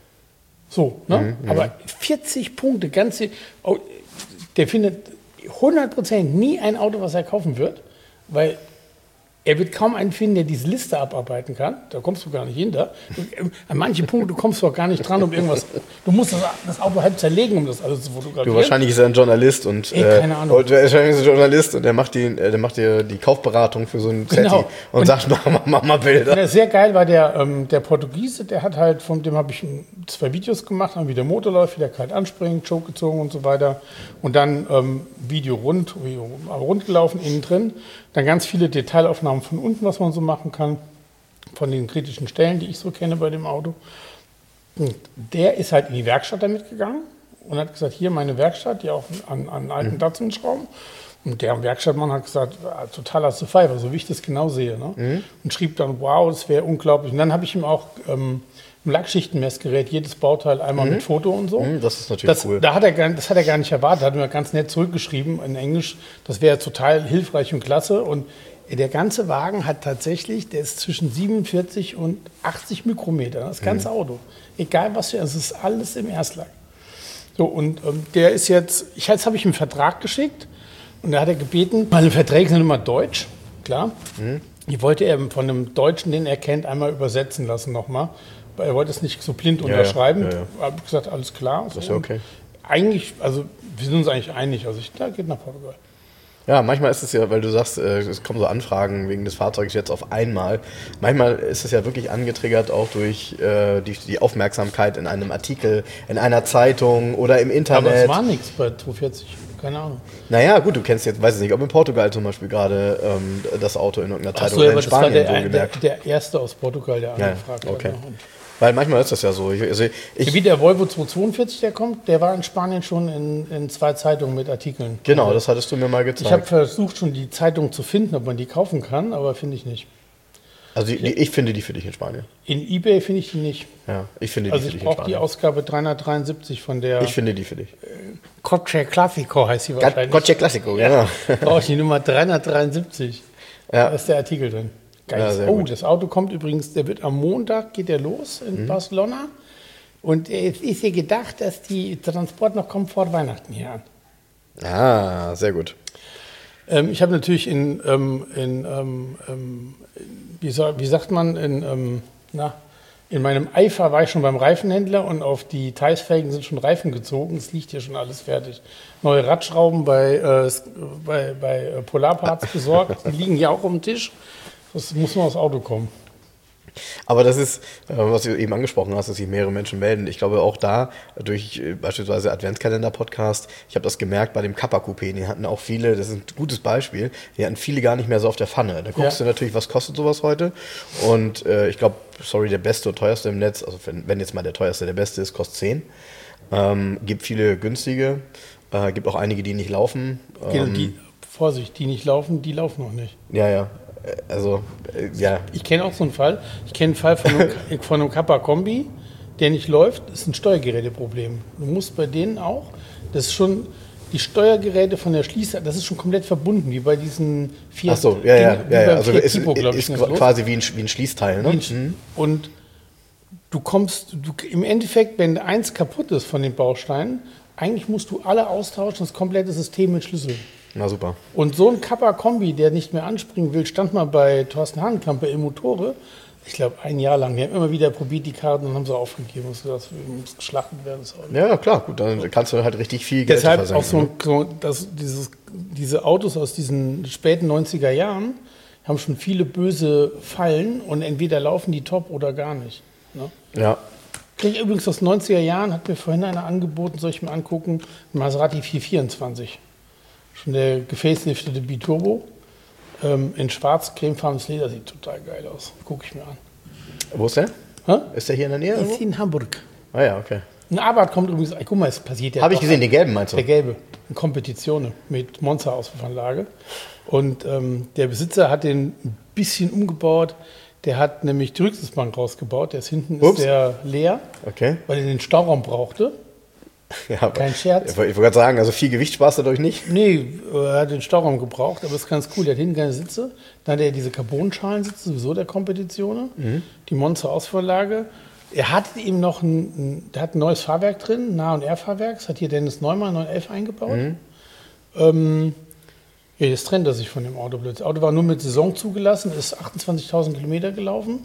So, ne? Mhm, aber vierzig Punkte, ganze, oh, der findet hundert Prozent nie ein Auto, was er kaufen wird, weil er wird kaum einen finden, der diese Liste abarbeiten kann. Da kommst du gar nicht hinter. An manchen Punkten kommst du auch gar nicht dran, um irgendwas. Du musst das, das Auto halb zerlegen, um das alles zu fotografieren. Du, wahrscheinlich ist er ein Journalist und Ey, keine Ahnung. Äh, wahrscheinlich ist er ein Journalist und der macht die, der macht dir die Kaufberatung für so einen Zetti genau. und, und sagt, mach mal, mach mal Bilder. Ja, sehr geil war der, ähm, der Portugiese, der hat halt, von dem habe ich zwei Videos gemacht, wie der Motor läuft, wie der kalt anspringt, Choke gezogen und so weiter. Und dann ähm, Video rund, Video rund gelaufen, innen drin. Dann ganz viele Detailaufnahmen von unten, was man so machen kann, von den kritischen Stellen, die ich so kenne bei dem Auto. Und der ist halt in die Werkstatt damit gegangen und hat gesagt, hier meine Werkstatt, die auch an, an alten mhm. Datsun schrauben. Und der Werkstattmann hat gesagt, totaler zu Pfeife, so wie ich das genau sehe. Ne? Mhm. Und schrieb dann, wow, das wäre unglaublich. Und dann habe ich ihm auch ähm, ein Lackschichtenmessgerät, jedes Bauteil einmal mhm. mit Foto und so. Mhm, das ist natürlich das, cool. Da hat er gar, das hat er gar nicht erwartet, hat mir ganz nett zurückgeschrieben in Englisch. Das wäre total hilfreich und klasse. Und der ganze Wagen hat tatsächlich, der ist zwischen siebenundvierzig und achtzig Mikrometer, das ganze mhm. Auto. Egal was für, es ist alles im Erstlack. So, und ähm, der ist jetzt, ich, jetzt habe ich ihm einen Vertrag geschickt und da hat er gebeten, meine Verträge sind immer deutsch, klar. Mhm. Die wollte er von einem Deutschen, den er kennt, einmal übersetzen lassen nochmal. Er wollte es nicht so blind unterschreiben. Ja, ja. Ja, ja. Habe gesagt, alles klar. Das ist ja okay. Eigentlich, also wir sind uns eigentlich einig. Also ich, da geht nach Portugal. Ja, manchmal ist es ja, weil du sagst, es kommen so Anfragen wegen des Fahrzeugs jetzt auf einmal. Manchmal ist es ja wirklich angetriggert auch durch äh, die, die Aufmerksamkeit in einem Artikel, in einer Zeitung oder im Internet. Aber es war nichts bei zweihundertvierzig, keine Ahnung. Naja, gut, du kennst jetzt, weiß ich nicht, ob in Portugal zum Beispiel gerade ähm, das Auto in irgendeiner Zeitung so, oder ja, in Spanien das war der, der, der, der erste aus Portugal, der angefragt ja, okay. hat. Weil manchmal ist das ja so. Ich, also ich, Wie der Volvo zweihundertzweiundvierzig, der kommt, der war in Spanien schon in, in zwei Zeitungen mit Artikeln. Genau, das hattest du mir mal gezeigt. Ich habe versucht, schon die Zeitung zu finden, ob man die kaufen kann, aber finde ich nicht. Also die, die, ich finde die für dich in Spanien. In eBay finde ich die nicht. Ja, ich finde die also für dich ich brauche die Ausgabe dreihundertdreiundsiebzig von der... Ich finde die für dich. Coche Classico heißt sie wahrscheinlich. Coche Classico, ja. Genau. Brauche ich die Nummer dreihundertdreiundsiebzig. Ja. Da ist der Artikel drin. Geil. Ja, oh, gut. Das Auto kommt übrigens, der wird am Montag, geht der los in mhm. Barcelona. Und es ist hier gedacht, dass die Transport noch kommt vor Weihnachten hier an. Ah, sehr gut. Ähm, ich habe natürlich in, ähm, in ähm, ähm, wie, soll, wie sagt man, in, ähm, na, in meinem Eifer war ich schon beim Reifenhändler und auf die Theis-Felgen sind schon Reifen gezogen. Es liegt hier schon alles fertig. Neue Radschrauben bei, äh, bei, bei Polarparts besorgt. Die liegen hier auch auf dem Tisch. Das muss nur aufs Auto kommen. Aber das ist, was du eben angesprochen hast, dass sich mehrere Menschen melden. Ich glaube auch da, durch beispielsweise Adventskalender-Podcast, ich habe das gemerkt bei dem Kappa-Coupé, die hatten auch viele, das ist ein gutes Beispiel, die hatten viele gar nicht mehr so auf der Pfanne. Da guckst ja. du natürlich, was kostet sowas heute? Und äh, ich glaube, sorry, der beste und teuerste im Netz, also wenn, wenn jetzt mal der teuerste der beste ist, kostet zehn. Ähm, gibt viele günstige, äh, gibt auch einige, die nicht laufen. Ähm, die, Vorsicht, die nicht laufen, die laufen noch nicht. Ja, ja. Also, äh, ja. Ich kenne auch so einen Fall. Ich kenne einen Fall von einem, von einem Kappa-Kombi, der nicht läuft. Das ist ein Steuergeräteproblem. Du musst bei denen auch, das ist schon, die Steuergeräte von der Schließer, das ist schon komplett verbunden, wie bei diesen Fiat. Ach so, ja, ja, Ding, ja, ja. Also Fiat ist, Tipo, ist, ist quasi wie ein, wie ein Schließteil, ne? Mhm. Und du kommst, du, im Endeffekt, wenn eins kaputt ist von den Bausteinen, eigentlich musst du alle austauschen, das komplette System mit Schlüssel. Na super. Und so ein Kappa-Kombi, der nicht mehr anspringen will, stand mal bei Thorsten Hahnkamp bei Motore. Ich glaube, ein Jahr lang. Die haben immer wieder probiert, die Karten, und haben sie aufgegeben. Und das muss geschlachtet werden. Das ja, klar. Gut, dann kannst du halt richtig viel Geld versenken. Deshalb auch so, so dass dieses, diese Autos aus diesen späten neunziger Jahren haben schon viele böse Fallen und entweder laufen die top oder gar nicht. Ne? Ja. Krieg übrigens aus neunziger Jahren, hat mir vorhin einer angeboten, soll ich mir angucken, ein Maserati vierhundertvierundzwanzig. Schon der gefaceliftete Biturbo. Ähm, in schwarz, cremefarbenes Leder, sieht total geil aus. Gucke ich mir an. Wo ist der? Hä? Ist der hier in der Nähe? Ist in Hamburg. Ah ja, okay. Ein Abarth kommt übrigens, guck mal, es passiert ja. Habe ich gesehen, den gelben meinst du? Der gelbe. In Kompetitionen mit Monza-Auspuffanlage. Und ähm, der Besitzer hat den ein bisschen umgebaut. Der hat nämlich die Rücksitzbank rausgebaut. Der ist hinten Ups. ist der leer, Okay. weil er den Stauraum brauchte. Ja, aber Kein Scherz. Ich wollte gerade sagen, also viel Gewicht sparst du dadurch nicht. Nee, er hat den Stauraum gebraucht, aber das ist ganz cool. Der hat hinten keine Sitze. Dann hat er diese Carbonschalensitze, sowieso der Kompetitionen. Mhm. Die Monster-Ausvorlage. Er hat eben noch ein, ein, der hat ein neues Fahrwerk drin, Nah- und R-Fahrwerk. Das hat hier Dennis Neumann neun elf eingebaut. Mhm. Ähm, ja, das trennt er sich von dem Auto plötzlich. Das Auto war nur mit Saison zugelassen, ist achtundzwanzigtausend Kilometer gelaufen.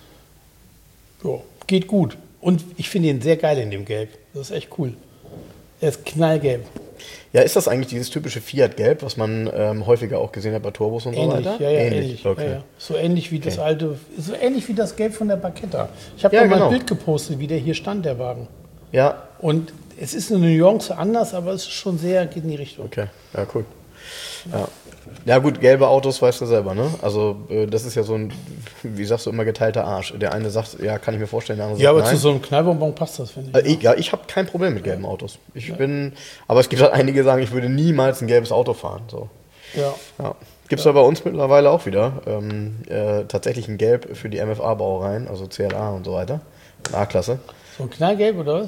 Ja, geht gut. Und ich finde ihn sehr geil in dem Gelb. Das ist echt cool. Er ist knallgelb. Ja, ist das eigentlich dieses typische Fiat-Gelb, was man ähm, häufiger auch gesehen hat bei Turbos und Ähnlich, so weiter? ja, ja, ähnlich. ähnlich. Okay. Ja, ja. So ähnlich wie das Okay. alte, so ähnlich wie das Gelb von der Barchetta. Ich habe Ja, da mal genau. ein Bild gepostet, wie der hier stand, der Wagen. Ja, Und es ist eine Nuance anders, aber es ist schon sehr, geht in die Richtung. okay. Ja, cool. Ja. Ja gut, gelbe Autos weißt du selber, ne? Also äh, das ist ja so ein, wie sagst du immer, geteilter Arsch. Der eine sagt, ja, kann ich mir vorstellen, der andere Ja, sagt, aber nein. zu so einem Knallbonbon passt das, finde ich. Äh, ich, ja, ich habe kein Problem mit gelben Autos. Ich bin, aber es gibt halt einige, die sagen, ich würde niemals ein gelbes Auto fahren. So. Ja. Ja. Gibt es ja. bei uns mittlerweile auch wieder ähm, äh, tatsächlich ein Gelb für die M F A-Baureihen, also C L A und so weiter. A-Klasse. So ein Knallgelb oder was?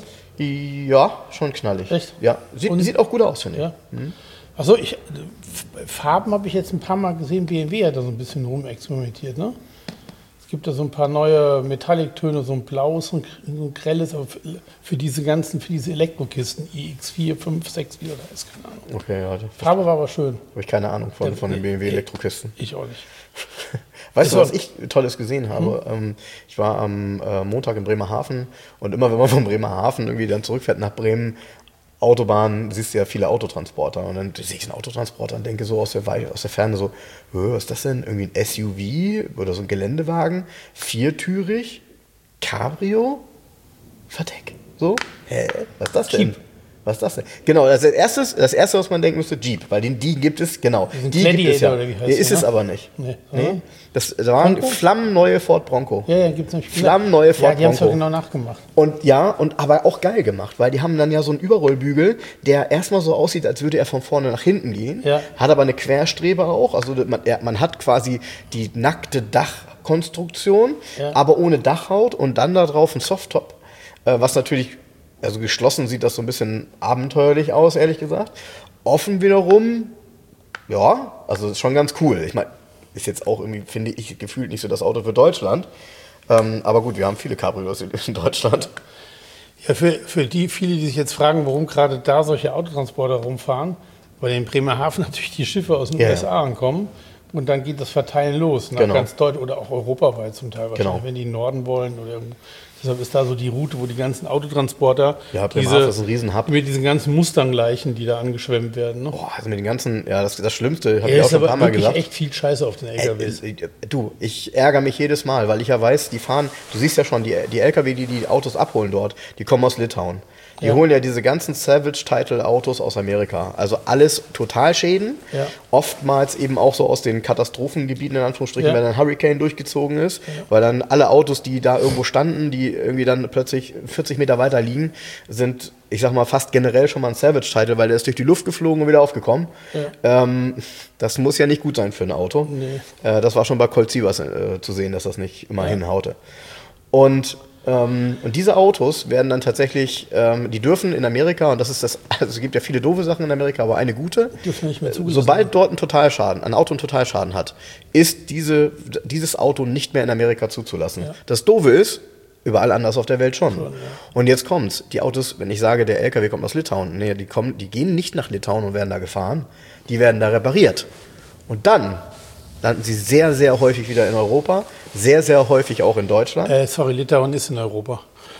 Ja, schon knallig. Echt? Ja, sieht, Und- sieht auch gut aus, finde ich. Ja. Achso, ich, F- Farben habe ich jetzt ein paar Mal gesehen. B M W hat da so ein bisschen rumexperimentiert, ne? Es gibt da so ein paar neue Metallic-Töne, so ein blaues und so ein grelles, aber für, für diese ganzen, für diese Elektrokisten, i X vier, fünf, sechs, wie das heißt, keine Ahnung. Okay, ja, da Farbe war aber schön. habe ich keine Ahnung von, von den B M Nee. W-Elektrokisten. Ich auch nicht. Weißt du, Ist was ich Tolles gesehen habe? Ähm, ich war am äh, Montag in Bremerhaven und immer, wenn man von Bremerhaven irgendwie dann zurückfährt nach Bremen, Autobahn, siehst du ja viele Autotransporter. Und dann sehe ich einen Autotransporter und denke so aus der, Wei- aus der Ferne so, "Hö, was ist das denn? Irgendwie ein S U V oder so ein Geländewagen? Viertürig? Cabrio? Verdeck? So? Hä? Was ist das denn? Jeep. Was ist das denn? Genau, das, erste, das erste, was man denken müsste, Jeep, weil den, die gibt es, genau. Das ist ein Die gibt es ja. Gladiator, oder wie heißt Nee, ist der, es ne? aber nicht. Nee. Nee. Das war ein Bronco? flammenneue Ford Bronco. Ja, ja, gibt es nämlich. Flammenneue Ford Ja, die haben es Bronco. doch genau nachgemacht. Und ja, und aber auch geil gemacht, weil die haben dann ja so einen Überrollbügel, der erstmal so aussieht, als würde er von vorne nach hinten gehen, Ja. hat aber eine Querstrebe auch, also man, er, man hat quasi die nackte Dachkonstruktion, Ja. aber ohne Dachhaut und dann da drauf ein Softtop, äh, was natürlich, also geschlossen sieht das so ein bisschen abenteuerlich aus, ehrlich gesagt. Offen wiederum, ja, also ist schon ganz cool. Ich meine, ist jetzt auch irgendwie, finde ich, gefühlt nicht so das Auto für Deutschland. Ähm, aber gut, wir haben viele Cabrios in, in Deutschland. Ja, für, für die viele, die sich jetzt fragen, warum gerade da solche Autotransporter rumfahren, weil in Bremerhaven natürlich die Schiffe aus den Ja, U S A ja. ankommen und dann geht das Verteilen los, nach Genau. ganz Deutschland oder auch europaweit zum Teil wahrscheinlich, Genau. wenn die in den Norden wollen. Oder irgendwo. Deshalb ist da so die Route, wo die ganzen Autotransporter, Ja, Bremerhaven ist ein Riesenhub. mit diesen ganzen Mustang-Leichen, die da angeschwemmt werden. Ne? Boah, also mit den ganzen, ja, das, das Schlimmste, habe Ja, ich auch ist schon ein aber paar Mal wirklich gesagt. echt viel Scheiße auf den L K Ws. Äh, äh, du, ich ärgere mich jedes Mal, weil ich ja weiß, die fahren, du siehst ja schon, die, die L K W, die die Autos abholen dort, die kommen aus Litauen. Die Ja. holen ja diese ganzen Savage-Title-Autos aus Amerika. Also alles Totalschäden. Ja. Oftmals eben auch so aus den Katastrophengebieten, in Anführungsstrichen, Ja. wenn ein Hurricane durchgezogen ist. Weil dann alle Autos, die da irgendwo standen, die irgendwie dann plötzlich vierzig Meter weiter liegen, sind, ich sag mal, fast generell schon mal ein Savage-Title, weil der ist durch die Luft geflogen und wieder aufgekommen. Ja. Ähm, das muss ja nicht gut sein für ein Auto. Nee. Äh, das war schon bei Colt Sievers äh, zu sehen, dass das nicht immer hinhaute. Und, ähm, und diese Autos werden dann tatsächlich, ähm, die dürfen in Amerika, und das ist das, also es gibt ja viele doofe Sachen in Amerika, aber eine gute, Dürfen nicht mehr zugelassen sobald dort ein Totalschaden, ein Auto einen Totalschaden hat, ist diese, dieses Auto nicht mehr in Amerika zuzulassen. Ja. Das Doofe ist, überall anders auf der Welt schon. Schon, ja. Und jetzt kommt's, die Autos, wenn ich sage, der L K W kommt aus Litauen, nee, die, kommen, die gehen nicht nach Litauen und werden da gefahren, die werden da repariert. Und dann landen sie sehr, sehr häufig wieder in Europa, sehr, sehr häufig auch in Deutschland. Äh, sorry, Litauen ist in Europa.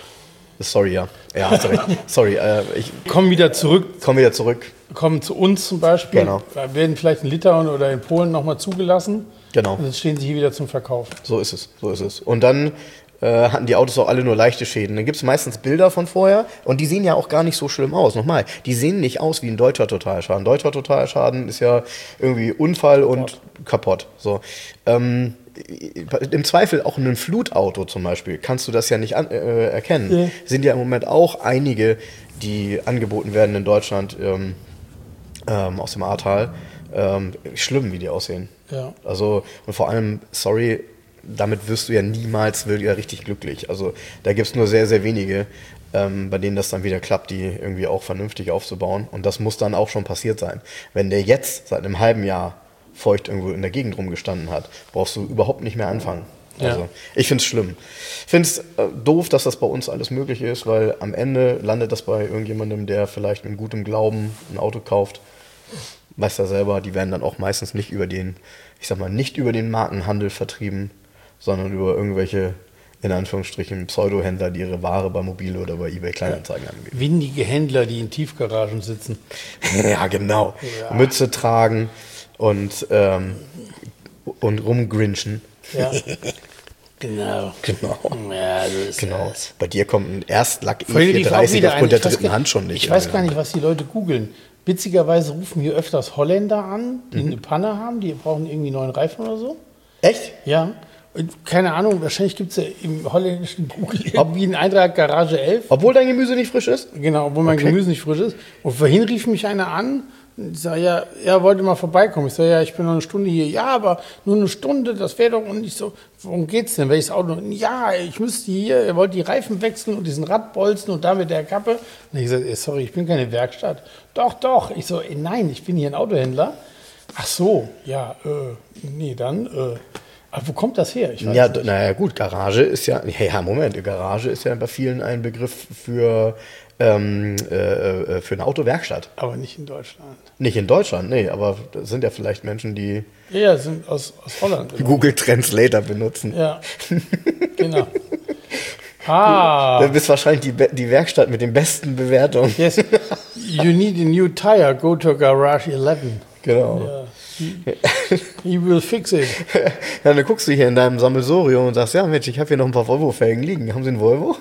Sorry, ja. Ja, hast du recht. Sorry, äh, ich Kommen wieder zurück, komme wieder zurück. kommen zu uns zum Beispiel, Genau. werden vielleicht in Litauen oder in Polen nochmal zugelassen. Genau. Und dann stehen sie hier wieder zum Verkauf. So ist es, so ist es. Und dann äh, hatten die Autos auch alle nur leichte Schäden. Dann gibt es meistens Bilder von vorher und die sehen ja auch gar nicht so schlimm aus. Nochmal, die sehen nicht aus wie ein deutscher Totalschaden. Deutscher Totalschaden ist ja irgendwie Unfall und kaputt. So. Ähm, im Zweifel auch ein Flutauto zum Beispiel, kannst du das ja nicht an, äh, erkennen. Ja. Sind ja im Moment auch einige, die angeboten werden in Deutschland ähm, ähm, aus dem Ahrtal. Ähm, schlimm, wie die aussehen. Ja. Also, und vor allem, sorry, damit wirst du ja niemals wieder richtig glücklich. Also da gibt es nur sehr, sehr wenige, ähm, bei denen das dann wieder klappt, die irgendwie auch vernünftig aufzubauen. Und das muss dann auch schon passiert sein. Wenn der jetzt seit einem halben Jahr feucht irgendwo in der Gegend rumgestanden hat, brauchst du überhaupt nicht mehr anfangen. Also ja. Ich finde es schlimm. Ich finde es äh, doof, dass das bei uns alles möglich ist, weil am Ende landet das bei irgendjemandem, der vielleicht mit gutem Glauben ein Auto kauft. Weißt du selber, die werden dann auch meistens nicht über den, ich sag mal, nicht über den Markenhandel vertrieben, sondern über irgendwelche, in Anführungsstrichen, Pseudo-Händler, die ihre Ware bei Mobile oder bei eBay Kleinanzeigen angeben. Windige Händler, die in Tiefgaragen sitzen. Ja, genau. Ja. Mütze tragen und, ähm, und rumgrinchen. Ja. Genau. Genau. Ja, so ist genau. Das. Bei dir kommt ein Erstlack E vierhundertdreißig aufgrund der dritten Hand schon nicht. Ich weiß gar nicht, was die Leute googeln. Witzigerweise rufen hier öfters Holländer an, die mhm. eine Panne haben, die brauchen irgendwie neuen Reifen oder so. Echt? Ja. Und keine Ahnung, wahrscheinlich gibt es ja im holländischen Google irgendwie einen Eintrag Garage elf. Obwohl dein Gemüse nicht frisch ist? Genau, obwohl mein okay. Gemüse nicht frisch ist. Und vorhin rief mich einer an. Ich sage, ja, er wollte mal vorbeikommen. Ich sage, ja, ich bin noch eine Stunde hier. Ja, aber nur eine Stunde, das wäre doch. Und ich so, worum geht's denn? Welches Auto? Ja, ich müsste hier, er wollte die Reifen wechseln und diesen Radbolzen und da mit der Kappe. Und ich sage, sorry, ich bin keine Werkstatt. Doch, doch. Ich so, ey, nein, ich bin hier ein Autohändler. Ach so, ja, äh, nee, dann, äh, aber wo kommt das her? Ich weiß ja, nicht. Naja, gut, Garage ist ja, ja, Moment, Garage ist ja bei vielen ein Begriff für, ähm, äh, für eine Autowerkstatt. Aber nicht in Deutschland. Nicht in Deutschland, nee, aber das sind ja vielleicht Menschen, die ja, sind aus, aus Holland. Google Translator benutzen. Ja, genau. Ah. Du bist wahrscheinlich die, die Werkstatt mit den besten Bewertungen. Yes, you need a new tire, go to Garage elf. Genau. Ja. He, he will fix it. Ja, dann guckst du hier in deinem Sammelsurium und sagst, ja Mensch, ich habe hier noch ein paar Volvo-Felgen liegen. Haben Sie einen Volvo?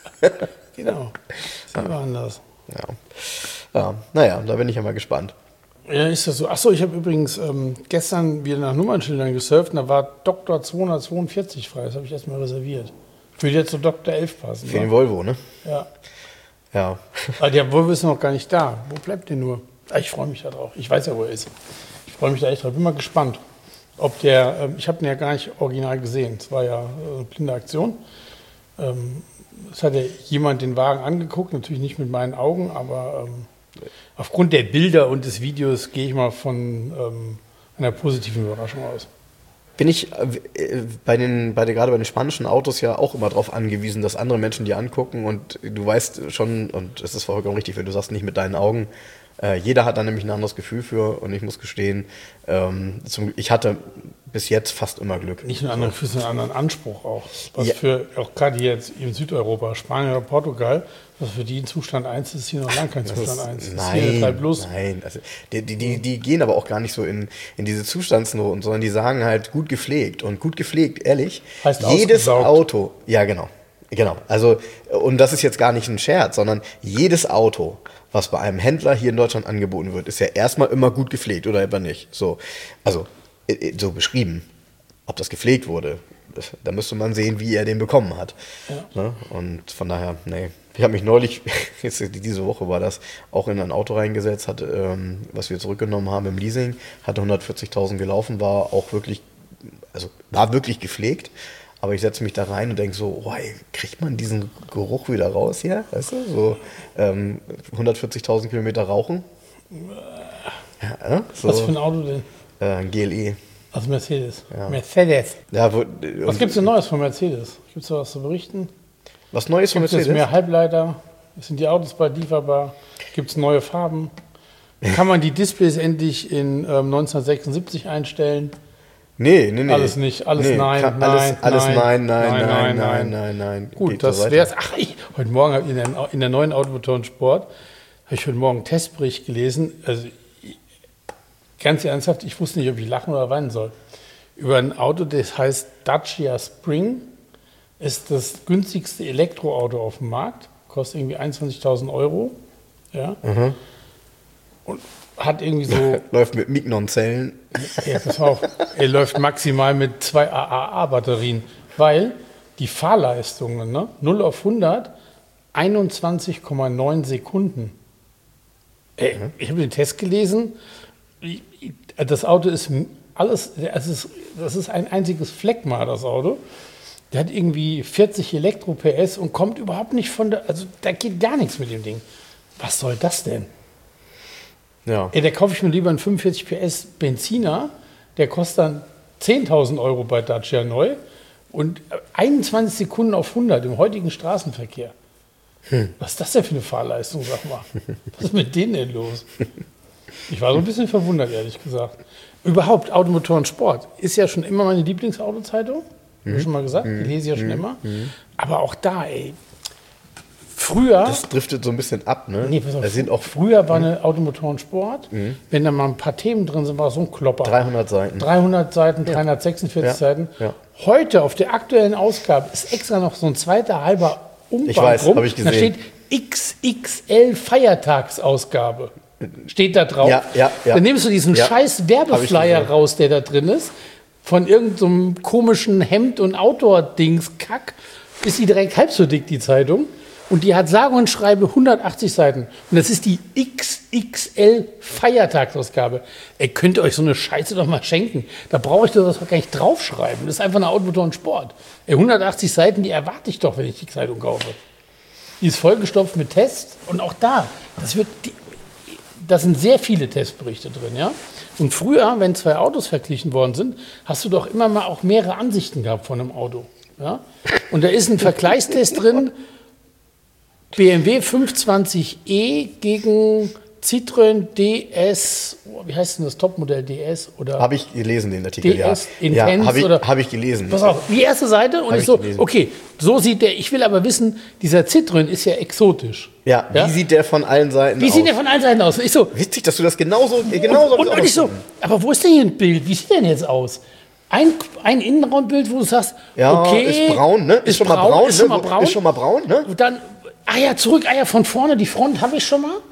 Genau, so waren das. Ja. Ja, naja, da bin ich ja mal gespannt. Ja, ist das so. Achso, ich habe übrigens ähm, gestern wieder nach Nummernschildern gesurft und da war Doktor zweihundertzweiundvierzig frei. Das habe ich erstmal reserviert. Würde jetzt zu Doktor elf passen. Für den Volvo, ne? Ja. Ja. Aber der Volvo ist noch gar nicht da. Wo bleibt der nur? Ah, ich freue mich da drauf. Ich weiß ja, wo er ist. Ich freue mich da echt drauf. Bin mal gespannt, ob der, ähm, ich habe den ja gar nicht original gesehen. Es war ja äh, eine blinde Aktion. Ähm, es hat ja jemand den Wagen angeguckt, natürlich nicht mit meinen Augen, aber ähm, aufgrund der Bilder und des Videos gehe ich mal von ähm, einer positiven Überraschung aus. Bin ich äh, bei den, bei den, gerade bei den spanischen Autos ja auch immer darauf angewiesen, dass andere Menschen die angucken und du weißt schon, und es ist vollkommen richtig, wenn du sagst, nicht mit deinen Augen. Äh, jeder hat da nämlich ein anderes Gefühl für und ich muss gestehen, ähm, zum, ich hatte bis jetzt fast immer Glück. Nicht nur andere Gefühl, sondern einen anderen Anspruch auch. Was ja. für, auch gerade jetzt in Südeuropa, Spanien oder Portugal, was für die in Zustand eins ist, hier noch lange kein Zustand eins. Ist, das nein, ist hier drei plus. Nein, also die, die, die, die gehen aber auch gar nicht so in, in diese Zustandsnoten, sondern die sagen halt gut gepflegt. Und gut gepflegt, ehrlich, heißt jedes ausgesaugt. Auto, ja genau, genau. Also, und das ist jetzt gar nicht ein Scherz, sondern jedes Auto, was bei einem Händler hier in Deutschland angeboten wird, ist ja erstmal immer gut gepflegt oder etwa nicht. So, also so beschrieben. Ob das gepflegt wurde, da müsste man sehen, wie er den bekommen hat. Ja. Ne? Und von daher, nee. Ich habe mich neulich, jetzt diese Woche war das, auch in ein Auto reingesetzt, hat, ähm, was wir zurückgenommen haben im Leasing, hatte hundertvierzigtausend gelaufen, war auch wirklich, also war wirklich gepflegt. Aber ich setze mich da rein und denke so, oh, ey, kriegt man diesen Geruch wieder raus hier? Weißt du, so ähm, hundertvierzigtausend Kilometer rauchen. Ja, äh? so, was für ein Auto denn? Äh, ein G L E. Also Mercedes. Ja. Mercedes. Ja, wo, was gibt es denn Neues von Mercedes? Gibt es da was zu berichten? Was Neues von Mercedes? Gibt es mehr Halbleiter? Sind die Autos bald lieferbar? Gibt es neue Farben? Kann man die Displays endlich in ähm, neunzehnhundertsechsundsiebzig einstellen? Nee, nee, nee. Alles nicht, alles nee, nein, kann, nein, alles, alles nein, nein, nein, nein, nein, nein, nein, nein, nein. Gut, Geht das so wär's. Ach, ich, heute Morgen habe ich in der, in der neuen Automotoren Sport, habe ich heute Morgen einen Testbericht gelesen. Also ganz ernsthaft, ich wusste nicht, ob ich lachen oder weinen soll. Über ein Auto, das heißt Dacia Spring, ist das günstigste Elektroauto auf dem Markt, kostet irgendwie einundzwanzigtausend Euro. Ja. Mhm. Und hat irgendwie so. Läuft mit Mignon-Zellen. Ja, pass auf. Er läuft maximal mit zwei A A A-Batterien, weil die Fahrleistungen, ne, null auf hundert, einundzwanzig Komma neun Sekunden. Ey, ich habe den Test gelesen. Das Auto ist alles, es ist das ist ein einziges Phlegma, das Auto. Der hat irgendwie vierzig Elektro-P S und kommt überhaupt nicht von der, also da geht gar nichts mit dem Ding. Was soll das denn? Ja. Ey, da kaufe ich mir lieber einen fünfundvierzig P S Benziner, der kostet dann zehntausend Euro bei Dacia neu und einundzwanzig Sekunden auf hundert im heutigen Straßenverkehr. Hm. Was ist das denn für eine Fahrleistung, sag mal? Was ist mit denen denn los? Ich war so ein bisschen verwundert, ehrlich gesagt. Überhaupt, Automotor und Sport ist ja schon immer meine Lieblingsautozeitung. Hab ich schon mal gesagt, die lese ich ja schon immer. Aber auch da, ey, früher... Das driftet so ein bisschen ab, ne? Nee, pass auf, sind auch früher war eine Automotor und Sport, mhm. wenn da mal ein paar Themen drin sind, war es so ein Klopper. dreihundert Seiten. dreihundert Seiten, ja. dreihundertsechsvierzig Ja. Seiten. Ja. Heute, auf der aktuellen Ausgabe, ist extra noch so ein zweiter halber Umband Ich weiß, rum. habe ich gesehen. Da steht X X L Feiertagsausgabe. Steht da drauf. Ja, ja, ja. Dann nimmst du diesen Ja. scheiß Werbeflyer raus, der da drin ist, von irgendeinem so komischen Hemd- und Outdoor-Dings-Kack, ist die direkt halb so dick, die Zeitung. Und die hat sage und schreibe hundertachtzig Seiten. Und das ist die X X L Feiertagsausgabe. Ihr könnt euch so eine Scheiße doch mal schenken. Da brauche ich das doch gar nicht draufschreiben. Das ist einfach eine Automotor und Sport. Ey, hundertachtzig Seiten, die erwarte ich doch, wenn ich die Zeitung kaufe. Die ist vollgestopft mit Tests. Und auch da, das wird... Die, da sind sehr viele Testberichte drin, ja. Und früher, wenn zwei Autos verglichen worden sind, hast du doch immer mal auch mehrere Ansichten gehabt von einem Auto, ja. Und da ist ein Vergleichstest drin, B M W fünfhundertzwanzig e gegen Citroën D S, oh, wie heißt denn das Topmodell D S? Habe ich gelesen, den Artikel, D S ja. Intense ja, habe ich, oder? hab ich gelesen. Pass auf, die erste Seite und Hab ich ich so, gelesen. okay, so sieht der, ich will aber wissen, dieser Citroën ist ja exotisch. Ja, wie Ja? sieht der von allen Seiten Wie aus? sieht der von allen Seiten aus? Ich so, Witzig, dass du das genauso, genauso und, und, und ich so, aber wo ist denn hier ein Bild? Wie sieht der denn jetzt aus? Ein, ein Innenraumbild, wo du sagst, Ja, okay, ist braun, ne? Ist, schon mal braun, ist schon ne? mal braun. Ist schon mal braun, ne? Und dann, ah ja, zurück, ah ja, von vorne, die Front habe ich schon mal.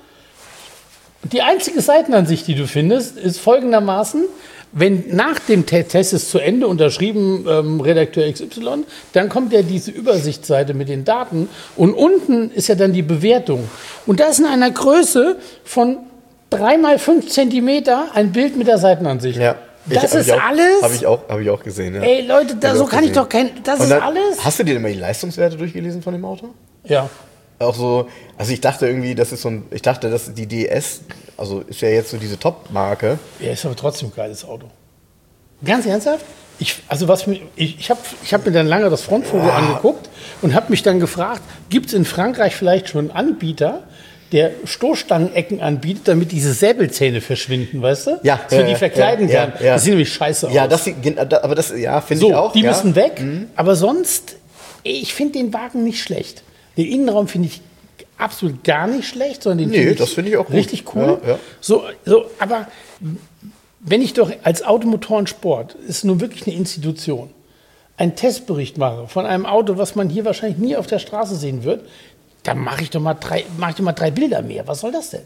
Die einzige Seitenansicht, die du findest, ist folgendermaßen, wenn nach dem Te- Test ist zu Ende, unterschrieben ähm, Redakteur X Y, dann kommt ja diese Übersichtsseite mit den Daten und unten ist ja dann die Bewertung. Und da ist in einer Größe von drei mal fünf Zentimeter ein Bild mit der Seitenansicht. Ja. Das ist alles? Habe ich, auch- hab ich auch gesehen, ja. Ey Leute, da, Hab so auch kann ich gesehen. doch kein, das Und ist dann, alles? Hast du dir denn mal die Leistungswerte durchgelesen von dem Auto? Ja. Auch so, also ich dachte irgendwie, das ist so ein, ich dachte, dass die D S, also ist ja jetzt so diese Top-Marke. Ja, ist aber trotzdem ein geiles Auto. Ganz ernsthaft? Ich, also was mir, ich, ich habe ich hab mir dann lange das Frontfoto angeguckt und habe mich dann gefragt, gibt es in Frankreich vielleicht schon einen Anbieter, der Stoßstangenecken anbietet, damit diese Säbelzähne verschwinden, weißt du? Ja, dass man ja, die ja, verkleiden ja, kann. ja. Das sieht nämlich scheiße aus. Ja, das, sieht gen- da- aber das, ja, finde so, ich auch. die ja. müssen weg, aber sonst, ey, ich finde den Wagen nicht schlecht. Den Innenraum finde ich absolut gar nicht schlecht, sondern den Nee, finde das finde ich auch gut. richtig cool. Ja, ja. So, so, aber wenn ich doch als Automotorensport, ist nun wirklich eine Institution, einen Testbericht mache von einem Auto, was man hier wahrscheinlich nie auf der Straße sehen wird, dann mache ich doch mal drei, mache ich doch mal drei Bilder mehr. Was soll das denn?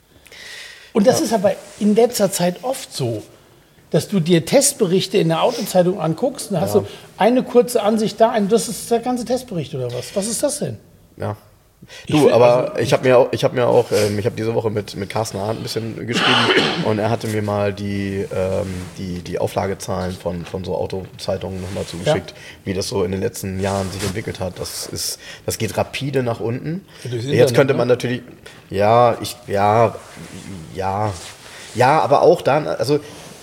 Und das Ja. ist aber in letzter Zeit oft so, dass du dir Testberichte in der Autozeitung anguckst und dann hast Ja. du eine kurze Ansicht da, und das ist der ganze Testbericht oder was? Was ist das denn? Ja. Ich Du, find, aber also, ich habe mir auch, ich habe mir auch, ähm, ich habe diese Woche mit, mit Carsten Arndt ein bisschen geschrieben und er hatte mir mal die, ähm, die, die Auflagezahlen von, von so Autozeitungen nochmal zugeschickt, Ja. wie das so in den letzten Jahren sich entwickelt hat. Das ist, das geht rapide nach unten. Ja, durchs Jetzt Internet, könnte ne? man natürlich, ja, ich, ja, ja, ja, aber auch dann, also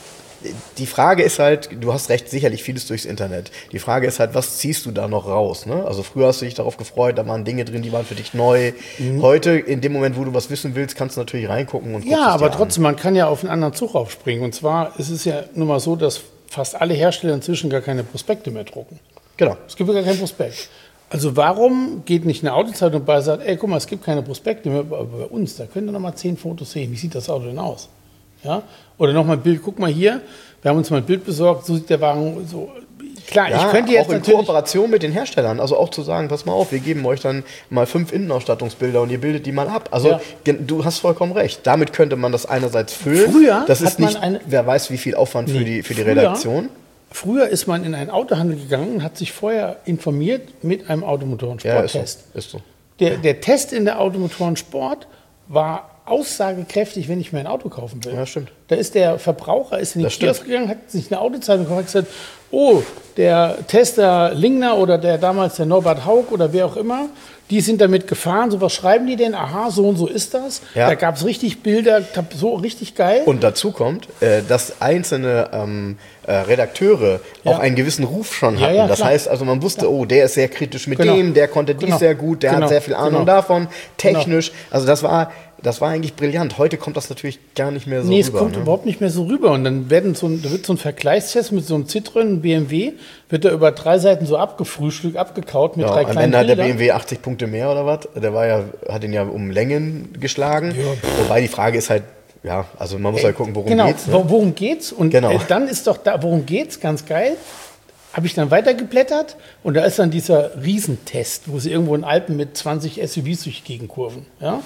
die Frage ist halt, du hast recht, sicherlich vieles durchs Internet. Die Frage ist halt, was ziehst du da noch raus? Ne? Also früher hast du dich darauf gefreut, da waren Dinge drin, die waren für dich neu. Mhm. Heute, in dem Moment, wo du was wissen willst, kannst du natürlich reingucken und guckst ja, es aber dir trotzdem, man kann ja auf einen anderen Zug aufspringen. Und zwar ist es ja nun mal so, dass fast alle Hersteller inzwischen gar keine Prospekte mehr drucken. an. Genau. Es gibt ja gar keinen Prospekt. Also warum geht nicht eine Autozeitung bei und sagt, ey, guck mal, es gibt keine Prospekte mehr, aber bei uns, da könnt ihr noch mal zehn Fotos sehen. Wie sieht das Auto denn aus? Ja? Oder noch mal ein Bild, guck mal hier, wir haben uns mal ein Bild besorgt, so sieht der Wagen so. Klar, Ja, ich könnte jetzt auch in natürlich... Kooperation mit den Herstellern, also auch zu sagen, pass mal auf, wir geben euch dann mal fünf Innenausstattungsbilder und ihr bildet die mal ab. Also Ja. gen- du hast vollkommen recht. Damit könnte man das einerseits füllen. Früher das hat ist man nicht, eine- wer weiß, wie viel Aufwand für Nee, die für die früher- Redaktion. Früher ist man in einen Autohandel gegangen und hat sich vorher informiert mit einem Ja, ist so. Automotoren-Sporttest. Ist so. Der, der Test in der Automotoren-Sport war aussagekräftig, wenn ich mir ein Auto kaufen will. Ja, stimmt. Da ist der Verbraucher ist in den Das stimmt. Kiosk gegangen, hat sich eine Autozeitung gekauft und gesagt, oh, der Tester Lingner oder der damals der Norbert Haug oder wer auch immer, die sind damit gefahren. So, was schreiben die denn? Aha, so und so ist das. Ja. Da gab es richtig Bilder, so richtig geil. Und dazu kommt, äh, dass einzelne ähm, äh, Redakteure Ja. auch einen gewissen Ruf schon Ja, hatten. ja, das klar. heißt also, man wusste, oh, der ist sehr kritisch mit Genau. dem, der konnte dies Genau. sehr gut, der Genau. hat sehr viel Ahnung Genau. davon, technisch. Also das war, das war eigentlich brillant. Heute kommt das natürlich gar nicht mehr so Nee, es rüber. kommt ne? überhaupt nicht mehr so rüber. Und dann werden so ein, da wird so ein Vergleichstest mit so einem Citroën, einem B M W, wird da über drei Seiten so abgefrühstückt, abgekaut mit Ja, drei am kleinen Ende hat der Bildern. B M W achtzig Punkte mehr oder was? Der war ja, hat ihn ja um Längen geschlagen. Ja. Wobei die Frage ist halt, ja, also man muss halt gucken, worum genau, geht's. Ne? wo- worum geht's? Und Genau. äh, dann ist doch da, worum geht's? Ganz geil. Habe ich dann weitergeblättert und da ist dann dieser Riesentest, wo sie irgendwo in Alpen mit zwanzig S U Vs durch die Gegend kurven. Ja?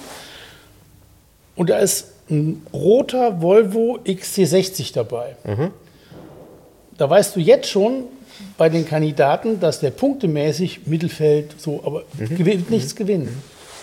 Und da ist ein roter Volvo X C sechzig dabei. Mhm. Da weißt du jetzt schon bei den Kandidaten, dass der punktemäßig Mittelfeld so, aber Mhm. gewinnt, nichts gewinnen.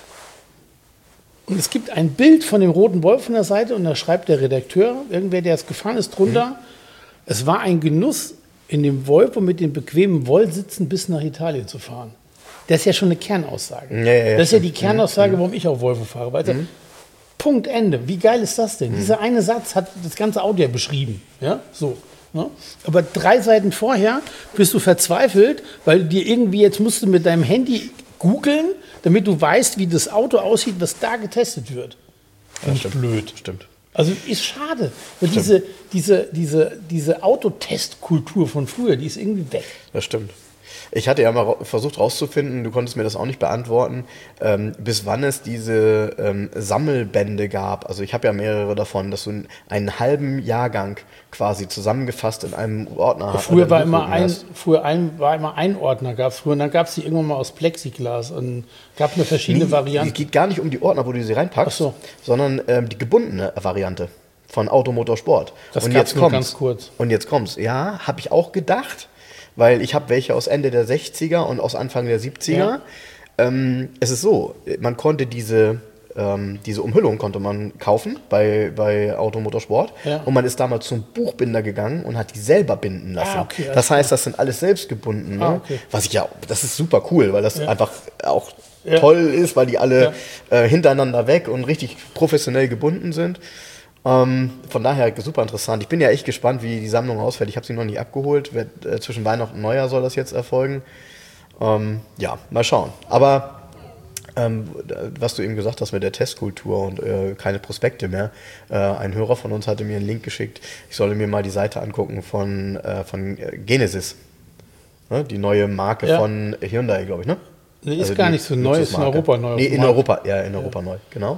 Und es gibt ein Bild von dem roten Wolf von der Seite und da schreibt der Redakteur, irgendwer, der es gefahren ist, drunter, Mhm. es war ein Genuss, in dem Volvo mit den bequemen Wollsitzen bis nach Italien zu fahren. Das ist ja schon eine Kernaussage. Ja, ja, ja, das ist ja die stimmt. Kernaussage, warum ich auf Volvo fahre. Weißt du? Punkt, Ende. Wie geil ist das denn? Dieser eine Satz hat das ganze Auto ja beschrieben. Ja, so. Ne? Aber drei Seiten vorher bist du verzweifelt, weil dir irgendwie, jetzt musst du mit deinem Handy googeln, damit du weißt, wie das Auto aussieht, was da getestet wird. Ja, Nicht stimmt. blöd. Stimmt. Also ist schade. Weil diese, diese, diese, diese Autotestkultur von früher, die ist irgendwie weg. Das stimmt. Ich hatte ja mal ra- versucht rauszufinden, du konntest mir das auch nicht beantworten, ähm, bis wann es diese ähm, Sammelbände gab. Also ich habe ja mehrere davon, dass du einen, einen halben Jahrgang quasi zusammengefasst in einem Ordner hast. Früher war immer ein, früher ein, war immer ein Ordner, gab es früher. Und dann gab es die irgendwann mal aus Plexiglas und gab eine verschiedene Es Varianten. geht gar nicht um die Ordner, wo du sie reinpackst, Ach so. sondern ähm, die gebundene Variante von Automotorsport. Das und gab's jetzt nur kommt's. ganz kurz. Und jetzt kommt's. Ja, habe ich auch gedacht, weil ich habe welche aus Ende der sechziger und aus Anfang der siebziger. Ja. Ähm, es ist so, man konnte diese, ähm, diese Umhüllung konnte man kaufen bei, bei Automotorsport Ja. und man ist damals zum Buchbinder gegangen und hat die selber binden lassen. Ah, okay, alles das heißt, das sind alles selbst gebunden. Ne? Ah, okay. Was ich ja, das ist super cool, weil das Ja. einfach auch Ja. toll ist, weil die alle Ja. äh, hintereinander weg und richtig professionell gebunden sind. Ähm, von daher super interessant. Ich bin ja echt gespannt, wie die Sammlung ausfällt. Ich habe sie noch nicht abgeholt. Wird, äh, zwischen Weihnachten und Neujahr soll das jetzt erfolgen. Ähm, ja, mal schauen. Aber ähm, was du eben gesagt hast mit der Testkultur und äh, keine Prospekte mehr. Äh, ein Hörer von uns hatte mir einen Link geschickt. Ich solle mir mal die Seite angucken von, äh, von äh, Genesis. Ne? Die neue Marke Ja. von Hyundai, glaube ich, ne? Nee, ist Also gar die nicht so neu, ist in Luxusmarke. Europa neu. Nee, in Markt. Europa, ja, in Europa neu, genau.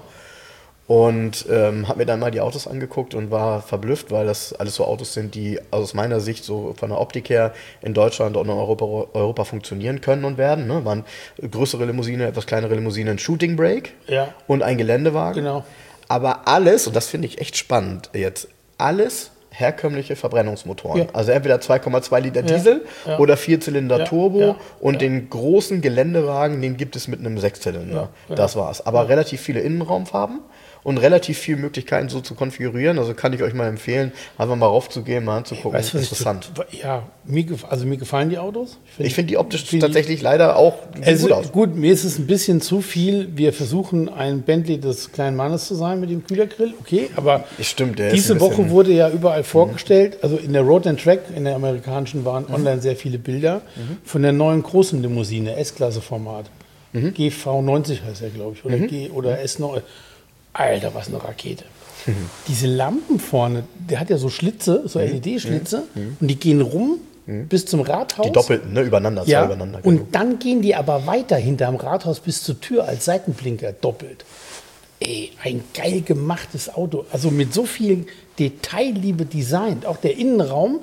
Und ähm, habe mir dann mal die Autos angeguckt und war verblüfft, weil das alles so Autos sind, die aus meiner Sicht so von der Optik her in Deutschland und in Europa, Europa funktionieren können und werden. Ne? Waren größere Limousine, etwas kleinere Limousine, ein Shooting Brake Ja. und ein Geländewagen. Genau. Aber alles, und das finde ich echt spannend jetzt, alles herkömmliche Verbrennungsmotoren. Ja. Also entweder zwei Komma zwei Liter Ja, Diesel ja. oder Vierzylinder Ja, Turbo ja, und ja. den großen Geländewagen, den gibt es mit einem Sechszylinder. Ja, ja. Das war's. Aber relativ viele Innenraumfarben und relativ viele Möglichkeiten so zu konfigurieren. Also kann ich euch mal empfehlen, einfach mal raufzugehen, mal anzugucken. Weißt du, was Interessant. Ich, ja, mir, gef- also mir gefallen die Autos. Ich finde die optisch find die- tatsächlich leider auch sehen Also gut aus. gut, mir ist es ein bisschen zu viel. Wir versuchen, ein Bentley des kleinen Mannes zu sein mit dem Kühlergrill. Okay, aber Stimmt, der ist diese ein Woche bisschen- Mhm. wurde ja überall vorgestellt, also in der Road and Track, in der amerikanischen, waren Mhm. online sehr viele Bilder von der neuen großen Limousine, S-Klasse-Format. Mhm. G V neunzig heißt er, glaube ich, oder, G, oder S neun. Alter, was eine Rakete. Mhm. Diese Lampen vorne, der hat ja so Schlitze, so L E D-Schlitze, und die gehen rum bis zum Rathaus. Mhm. Die doppelten, ne? Übereinander, zwei Ja, übereinander. genau. und dann gehen die aber weiter hinterm Rathaus bis zur Tür als Seitenblinker doppelt. Ey, ein geil gemachtes Auto. Also mit so viel Detailliebe designt. Auch der Innenraum,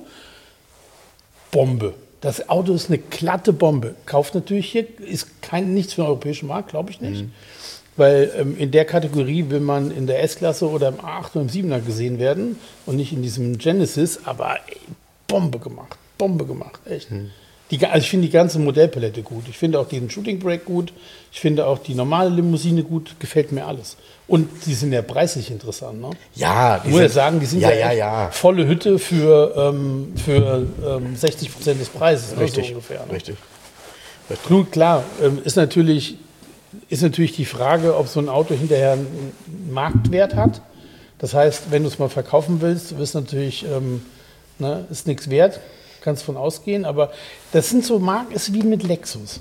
Bombe. Das Auto ist eine glatte Bombe. Kauft natürlich hier, ist kein, nichts für den europäischen Markt, glaube ich nicht. Weil ähm, in der Kategorie will man in der S-Klasse oder im A acht oder im siebener gesehen werden und nicht in diesem Genesis. Aber ey, Bombe gemacht. Bombe gemacht, echt. Die, also ich finde die ganze Modellpalette gut. Ich finde auch diesen Shooting Brake gut. Ich finde auch die normale Limousine gut. Gefällt mir alles. Und die sind ja preislich interessant. Ne? Ja, die ich muss ja sagen, die sind ja, ja, ja, ja. volle Hütte für, ähm, für ähm, sechzig Prozent des Preises. Richtig, ne, so ungefähr, ne? richtig. richtig. Nun, klar, ähm, ist, natürlich, ist natürlich die Frage, ob so ein Auto hinterher einen Marktwert hat. Das heißt, wenn du es mal verkaufen willst, wirst natürlich, ähm, ne, ist nichts wert. Kannst von ausgehen, aber das sind so Marken, ist wie mit Lexus.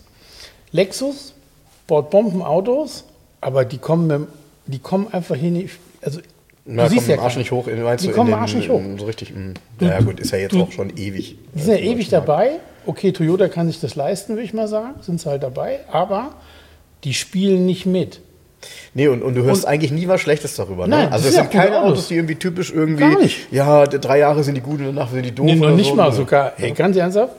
Lexus baut Bombenautos, aber die kommen, mit, die kommen einfach hier nicht, also Na, du siehst ja Arsch nicht hoch, meinst die du, kommen in Arsch den, nicht hoch. So richtig, mh. Ja gut, ist ja jetzt du, auch schon ewig. Die sind ja ewig dabei. Okay, Toyota kann sich das leisten, würde ich mal sagen, sind sie halt dabei, aber die spielen nicht mit. Nee, und, und du hörst und, eigentlich nie was Schlechtes darüber. Ne? Nein, also es sind keine Autos. Autos, die irgendwie typisch irgendwie, Gar nicht. ja, drei Jahre sind die gut und danach sind die doof. Nee, noch oder nicht so. mal sogar. Ey, ganz ernsthaft,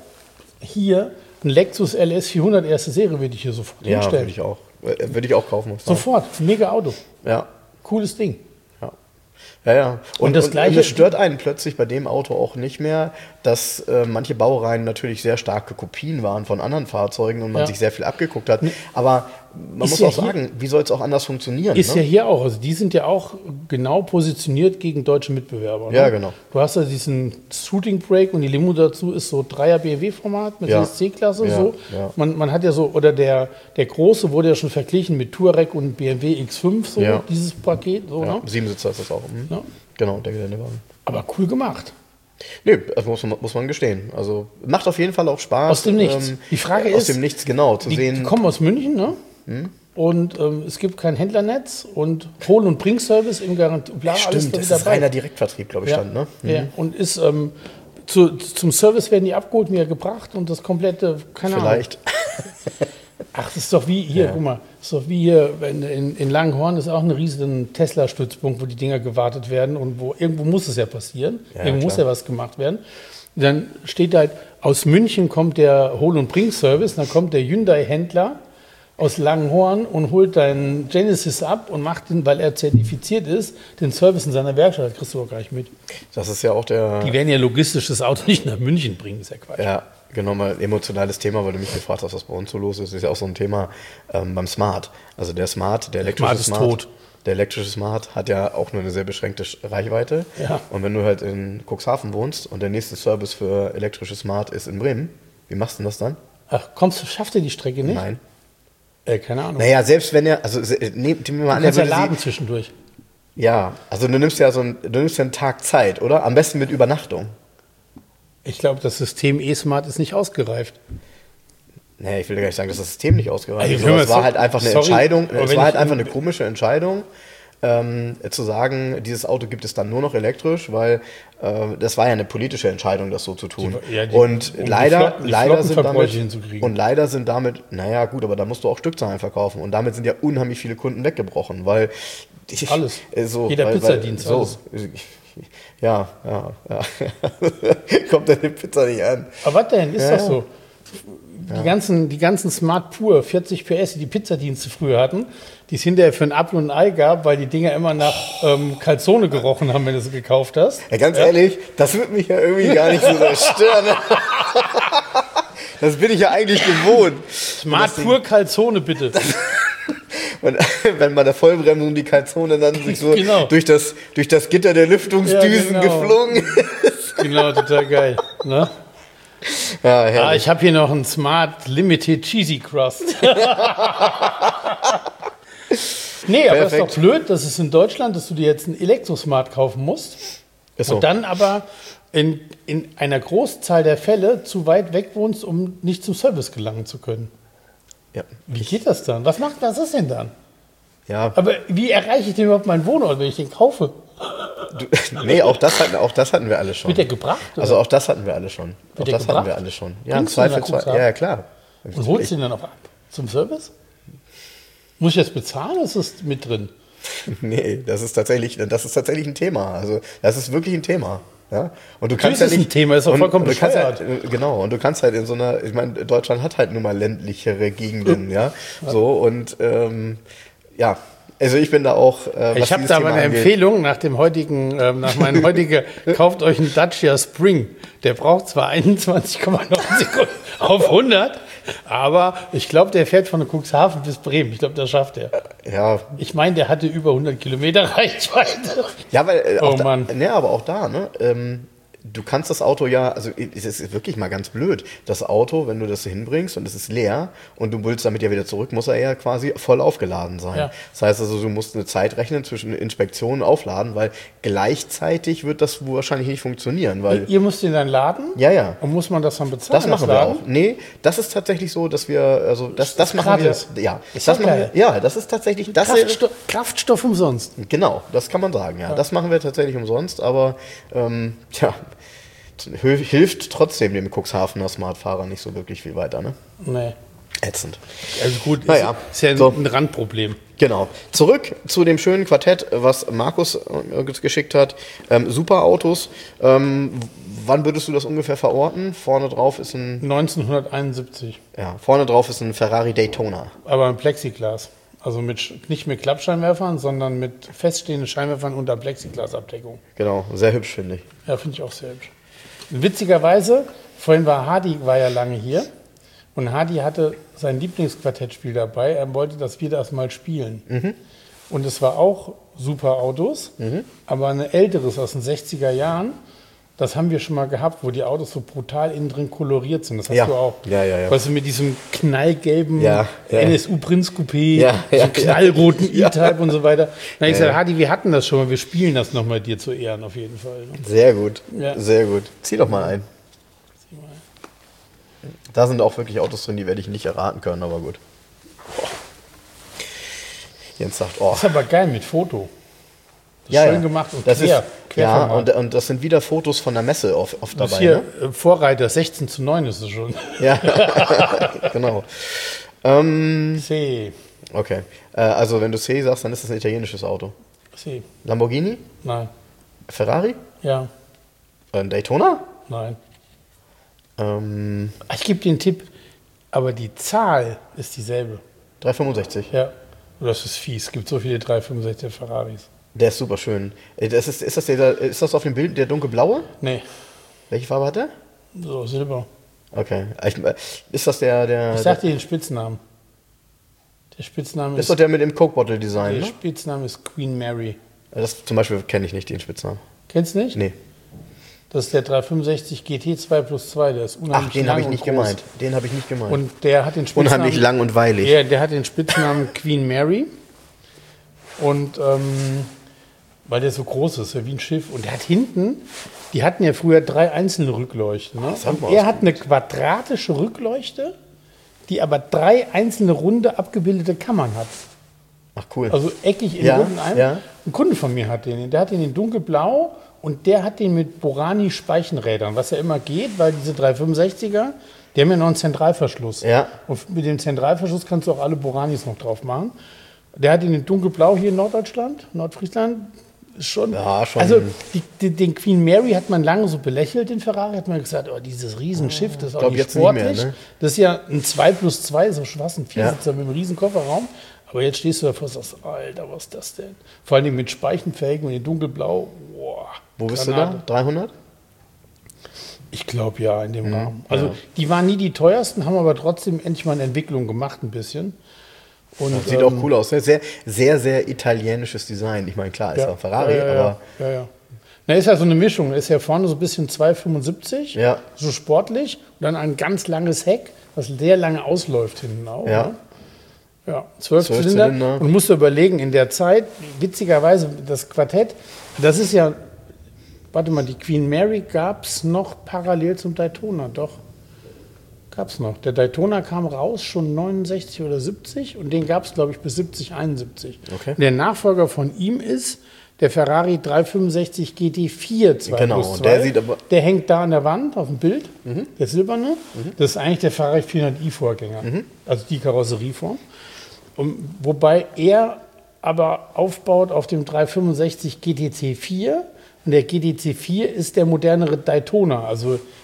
hier ein Lexus L S vierhundert erste Serie würde ich hier sofort ja, hinstellen. würde ich auch. Würde ich auch kaufen. Sofort, mega Auto. Ja. Cooles Ding. Ja, ja. ja. Und, und das und, Gleiche. Und es stört einen plötzlich bei dem Auto auch nicht mehr, dass äh, manche Baureihen natürlich sehr starke Kopien waren von anderen Fahrzeugen und man ja. sich sehr viel abgeguckt hat. Aber man ist muss ja auch sagen, wie soll es auch anders funktionieren? Ist ne? ja hier auch. Also die sind ja auch genau positioniert gegen deutsche Mitbewerber. Ne? Ja, genau. Du hast ja diesen Shooting Brake und die Limo dazu ist so Dreier B M W-Format mit Ja. C-Klasse. Ja, So. ja. Man, man hat ja so, oder der, der Große wurde ja schon verglichen mit Touareg und B M W X fünf, so Ja. dieses Paket. So, Ja, ne? Siebensitzer ist das auch. Hm? Ja. Genau, der Geländewagen. Aber cool gemacht. Nee, das muss man, muss man gestehen. Also macht auf jeden Fall auch Spaß. Aus dem Nichts. Ähm, Die Frage aus ist, dem Nichts, genau, zu Die, sehen. die kommen aus München, ne? Hm? Und ähm, es gibt kein Händlernetz und Hol- und Bringservice im Garantie. Bla, alles Stimmt, da das mit ist dabei. reiner Direktvertrieb, glaube ich, Ja. stand, ne? Ja. Und ist ähm, zu, zum Service werden die abgeholt, mir gebracht und das komplette, keine Vielleicht. Ahnung. Ach, das ist doch wie hier, Ja. guck mal, das ist doch wie hier in, in, in Langenhorn ist auch ein riesen Tesla-Stützpunkt, wo die Dinger gewartet werden und wo irgendwo muss es ja passieren, Ja, irgendwo muss klar. ja was gemacht werden. Und dann steht da halt, aus München kommt der Hol- und Bring-Service, dann kommt der Hyundai-Händler aus Langenhorn und holt deinen Genesis ab und macht den, weil er zertifiziert ist, den Service in seiner Werkstatt. Das kriegst du auch gar nicht mit. Das ist ja auch der. Die werden ja logistisch das Auto nicht nach München bringen, ist ja Quatsch. Ja, genau, mal ein emotionales Thema, weil du mich gefragt hast, was bei uns so los ist. Das ist ja auch so ein Thema ähm, beim Smart. Also der Smart, der elektrische Smart ist Smart. tot. Der elektrische Smart hat ja auch nur eine sehr beschränkte Reichweite. Ja. Und wenn du halt in Cuxhaven wohnst und der nächste Service für elektrische Smart ist in Bremen, wie machst du denn das dann? Ach, kommst du, schafft er die Strecke nicht? Nein. Äh, keine Ahnung. Naja, selbst wenn er, also se- nehm, nehmen wir mal du an, er kannst ja würde laden sie, zwischendurch. ja, also du nimmst ja so ein, du nimmst ja einen Tag Zeit, oder? Am besten mit Übernachtung. Ich glaube, das System E-Smart ist nicht ausgereift. Naja, ich will gar nicht sagen, dass das System nicht ausgereift Ey, ist, hör aber mal, es war so- halt einfach eine sorry, Entscheidung, aber es wenn war halt ich- einfach eine komische Entscheidung, ähm, zu sagen, dieses Auto gibt es dann nur noch elektrisch, weil äh, das war ja eine politische Entscheidung, das so zu tun. Die- ja, die- und um die leider, Flotten- die leider sind Flottenverbräuche damit, hinzukriegen. und leider sind damit, naja gut, aber da musst du auch Stückzahlen verkaufen und damit sind ja unheimlich viele Kunden weggebrochen, weil die- Alles. äh, so, Jeder weil, Pizzadienst, weil, alles. so, ja, ja, ja. Kommt deine Pizza nicht an. Aber was denn? Ist Ja, doch so. Die, ganzen, die ganzen Smart Pur vierzig P S, die die Pizzadienste früher hatten, die es hinterher für ein Apfel und ein Ei gab, weil die Dinger immer nach ähm, Calzone gerochen haben, wenn du sie gekauft hast. Ja, ganz ehrlich, das wird mich ja irgendwie gar nicht so sehr stören. Das bin ich ja eigentlich gewohnt. Smart Pur Calzone, bitte. Und wenn bei der Vollbremsung die Kalzone dann sich so Genau. durch, das, durch das Gitter der Lüftungsdüsen Ja, genau. geflogen ist. Genau, total geil. Ne? Ja, Ah, herrlich. ich habe hier noch einen Smart Limited Cheesy Crust. Nee, aber das ist Perfekt. doch blöd, dass es in Deutschland, dass du dir jetzt einen Elektrosmart kaufen musst Ist so. und dann aber in, in einer Großzahl der Fälle zu weit weg wohnst, um nicht zum Service gelangen zu können. Ja. Wie geht das dann? Was macht was ist denn dann? Ja. Aber wie erreiche ich denn überhaupt meinen Wohnort, wenn ich den kaufe? Du, nee, auch das, hatten, auch das hatten wir alle schon. Wird der gebracht? Oder? Also auch das hatten wir alle schon. Auch Wird der das hatten gebracht? wir alle schon. Ja, im Bringst du ihn nach Zweifelsfall. Cuxhaven? Ja, ja, klar. und holst du den dann auch ab? Zum Service? Muss ich das bezahlen oder ist das mit drin? Nee, das ist tatsächlich, das ist tatsächlich ein Thema. Also das ist wirklich ein Thema. Ja? Und du Natürlich kannst ja ist es nicht, ein Thema, ist doch und- vollkommen und du kannst bescheuert. halt, äh, Genau, und du kannst halt in so einer, ich meine, Deutschland hat halt nun mal ländlichere Gegenden, ja. So und ähm, ja, Also ich bin da auch. Äh, ich habe da aber eine angeht. Empfehlung nach dem heutigen, äh, nach meinem heutigen, kauft euch einen Dacia Spring. Der braucht zwar einundzwanzig Komma neun Sekunden auf hundert, aber ich glaube, der fährt von Cuxhaven bis Bremen. Ich glaube, das schafft er. Ja. Ich meine, der hatte über hundert Kilometer Reichweite. Ja, weil äh, oh da, Mann. Ne, aber auch da, ne? Ähm, du kannst das Auto ja, also es ist wirklich mal ganz blöd. Das Auto, wenn du das hinbringst und es ist leer und du willst damit ja wieder zurück, muss er ja quasi voll aufgeladen sein. Ja. Das heißt also, du musst eine Zeit rechnen zwischen Inspektion und Aufladen, weil gleichzeitig wird das wahrscheinlich nicht funktionieren. Weil Ihr müsst ihn dann laden? Ja, ja. Und muss man das dann bezahlen? Das machen wir auch. Nee, das ist tatsächlich so, dass wir, also das, das, das machen gratis. wir. Ja, ist das machen wir, ja, das ist tatsächlich. Das Kraftstoff, Kraftstoff umsonst. Genau, das kann man sagen, ja. ja. Das machen wir tatsächlich umsonst, aber ähm, tja. Hilft trotzdem dem Cuxhavener Smartfahrer nicht so wirklich viel weiter, ne? Nee. Ätzend. Also gut, naja, ist, ist ja so. ein Randproblem. Genau. Zurück zu dem schönen Quartett, was Markus äh, geschickt hat. Ähm, super Autos. Ähm, wann würdest du das ungefähr verorten? Vorne drauf ist ein... neunzehnhunderteinundsiebzig. Ja, vorne drauf ist ein Ferrari Daytona. Aber ein Plexiglas. Also mit, nicht mit Klappscheinwerfern, sondern mit feststehenden Scheinwerfern unter Plexiglasabdeckung. Genau, sehr hübsch, finde ich. Ja, finde ich auch sehr hübsch. Witzigerweise, vorhin war Hardy, war ja lange hier und Hardy hatte sein Lieblingsquartettspiel dabei. Er wollte, dass wir das mal spielen. Mhm. Und es war auch super Autos, mhm. aber ein älteres aus den sechziger Jahren. Das haben wir schon mal gehabt, wo die Autos so brutal innen drin koloriert sind. Das hast ja. du auch. Ja, ja, ja. Weißt du, mit diesem knallgelben ja, ja. N S U Prinz Coupé, ja, ja, so knallroten ja. E-Type und so weiter. Na, ich ja, sage, ja. Hardy, wir hatten das schon mal, wir spielen das nochmal dir zu Ehren auf jeden Fall. Ne? Sehr gut, ja. sehr gut. Zieh doch mal ein. Zieh mal ein. Da sind auch wirklich Autos drin, die werde ich nicht erraten können, aber gut. Oh. Jens sagt, oh. Das ist aber geil mit Foto. Das ja, schön ja. gemacht und das quer. Ist, ja, und, und das sind wieder Fotos von der Messe oft, oft dabei. Hier, ne? Vorreiter, sechzehn zu neun ist es schon. Ja, genau. Ähm, C. Okay, äh, also wenn du C sagst, dann ist das ein italienisches Auto. C. Lamborghini? Nein. Ferrari? Ja. Ein Daytona? Nein. Ähm, ich gebe dir einen Tipp, aber die Zahl ist dieselbe. dreihundertfünfundsechzig? Ja. Das ist fies, es gibt so viele dreihundertfünfundsechzig Ferraris. Der ist super schön. Das ist, ist, das der, ist das auf dem Bild der dunkelblaue? Nee. Welche Farbe hat der? So, Silber. Okay. Ist das der... der ich sag dir den Spitznamen. Der Spitzname ist... Ist doch der mit dem Coke Bottle Design, Der ne? Spitzname ist Queen Mary. Das zum Beispiel kenne ich nicht, den Spitznamen. Kennst du nicht? Nee. Das ist der dreihundertfünfundsechzig G T zwei plus zwei, der ist unheimlich Ach, den lang habe ich nicht und groß. gemeint. Den habe ich nicht gemeint. Und der hat den Spitznamen... Unheimlich lang und weilig. Ja, der hat den Spitznamen Queen Mary. Und ähm, weil der so groß ist, wie ein Schiff. Und der hat hinten, die hatten ja früher drei einzelne Rückleuchten. Ne? Und er hat eine quadratische Rückleuchte, die aber drei einzelne runde abgebildete Kammern hat. Ach cool. Also eckig in ja, runden ein. Ja. Ein Kunde von mir hat den. Der hat den in dunkelblau und der hat den mit Borani-Speichenrädern, was ja immer geht, weil diese dreihundertfünfundsechziger, die haben ja noch einen Zentralverschluss. Ja. Und mit dem Zentralverschluss kannst du auch alle Boranis noch drauf machen. Der hat ihn in dunkelblau hier in Norddeutschland, Nordfriesland. Ist schon, ja, schon. Also die, die, den Queen Mary hat man lange so belächelt, den Ferrari. Hat man gesagt, oh, dieses Riesenschiff, das ist auch nicht sportlich. Nicht mehr, ne? Das ist ja ein zwei plus zwei, so fast ein Viersitzer ja. mit einem riesen Kofferraum. Aber jetzt stehst du davor und sagst, Alter, was ist das denn? Vor allem mit Speichenfelgen und in dunkelblau. Boah, Wo bist Granate. du da? dreihundert? Ich glaube ja, in dem mhm, Rahmen. Also ja. die waren nie die teuersten, haben aber trotzdem endlich mal eine Entwicklung gemacht, ein bisschen. Und, das sieht ähm, auch cool aus. Sehr, sehr, sehr italienisches Design. Ich meine, klar, ist ja, ja Ferrari, ja, ja, aber... Ja, ja. Na, ist ja so eine Mischung. Ist ja vorne so ein bisschen zwei fünfundsiebzig, ja. so sportlich. Und dann ein ganz langes Heck, was sehr lange ausläuft hinten auch. Ja. Ne? Ja, zwölf Zylinder. Zylinder. Und musst du überlegen, in der Zeit, witzigerweise, das Quartett, das ist ja... Warte mal, die Queen Mary gab es noch parallel zum Daytona, doch. Gab es noch. Der Daytona kam raus schon neunundsechzig oder siebzig und den gab es, glaube ich, bis siebzig, einundsiebzig. Okay. Der Nachfolger von ihm ist der Ferrari dreihundertfünfundsechzig G T vier zwei genau, plus zwei. Der, sieht aber der hängt da an der Wand auf dem Bild, mhm. der silberne. Mhm. Das ist eigentlich der Ferrari vierhundert i-Vorgänger, mhm. also die Karosserieform. Und wobei er aber aufbaut auf dem dreihundertfünfundsechzig G T C vier. Und der G T C vier ist der modernere Daytona. Also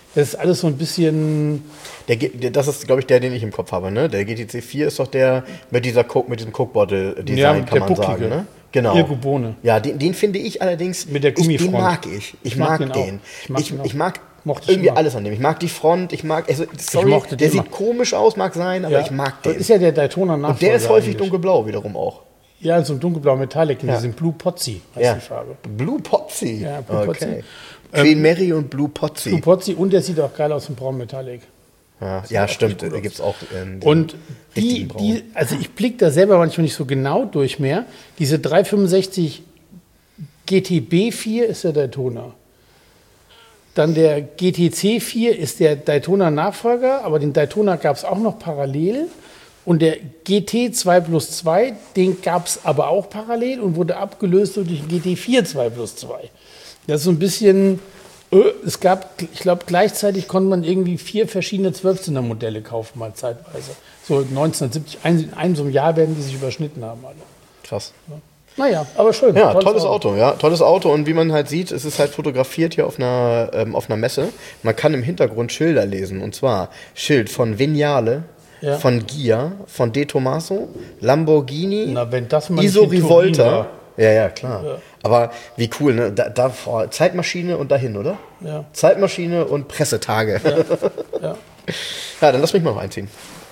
Das ist alles so ein bisschen... Der, der, das ist, glaube ich, der, den ich im Kopf habe, ne? Der G T C vier ist doch der mit, dieser Coke, mit diesem Coke-Bottle-Design, Ja, kann der man bucklige. sagen, ne? Genau. Irgo Bohne. Ja, den, den finde ich allerdings, Mit der ich, den Gummifront. mag ich. Ich, Ich mag, mag den den. auch. Ich mag Ich, den auch. ich mag Mochte ich irgendwie schon mal. alles an dem. Ich mag die Front, ich mag, also, sorry, mochte der den sieht immer. komisch aus, mag sein, aber Ja. ich mag Das den. ist ja der Daytona-Nachfolger. Und der ist häufig eigentlich. dunkelblau wiederum auch. Ja, so ein dunkelblau Metallic, in Ja. diesem Blue Pozzi heißt Ja. die Farbe. Blue Pozzi. Ja, Blue Pozzi. okay. Queen Mary und Blue Pozzi. Blue Pozzi und der sieht auch geil aus, im Braun Metallic. Ja, ja auch stimmt, richtig gut da gibt es auch ähm, den Und die, richtigen Braun. die, also ich blicke da selber manchmal nicht so genau durch mehr. Diese dreihundertfünfundsechzig G T B vier ist der Daytona. Dann der G T C vier ist der Daytona-Nachfolger, aber den Daytona gab es auch noch parallel. Und der G T zwei plus zwei, den gab es aber auch parallel und wurde abgelöst durch den G T vier zwei plus zwei. Das ist so ein bisschen, äh, es gab, ich glaube, gleichzeitig konnte man irgendwie vier verschiedene Zwölfzylinder-Modelle kaufen, mal zeitweise. So neunzehnhundertsiebzig, ein- in einem so einem Jahr werden die sich überschnitten haben alle. Krass. Naja, aber schön. Ja, tolles Auto, ja, tolles Auto. Und wie man halt sieht, es ist halt fotografiert hier auf einer, ähm, auf einer Messe. Man kann im Hintergrund Schilder lesen. Und zwar Schild von Vignale, Ja. von Gia, von De Tomaso, Lamborghini, Na, wenn das mal Iso nicht in Turin Rivolta. war. Ja, ja, klar. Ja. Aber wie cool, ne? Da, da vor- Zeitmaschine und dahin, oder? Ja. Zeitmaschine und Pressetage. Ja, Ja. ja dann lass mich mal noch einziehen.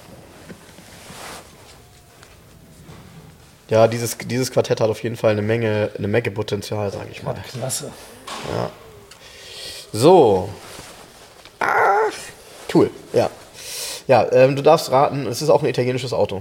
Ja, dieses, dieses Quartett hat auf jeden Fall eine Menge, eine Menge Potenzial, sage ich mal. Klasse. So. Ach, cool, ja. Ja, ähm, du darfst raten, es ist auch ein italienisches Auto.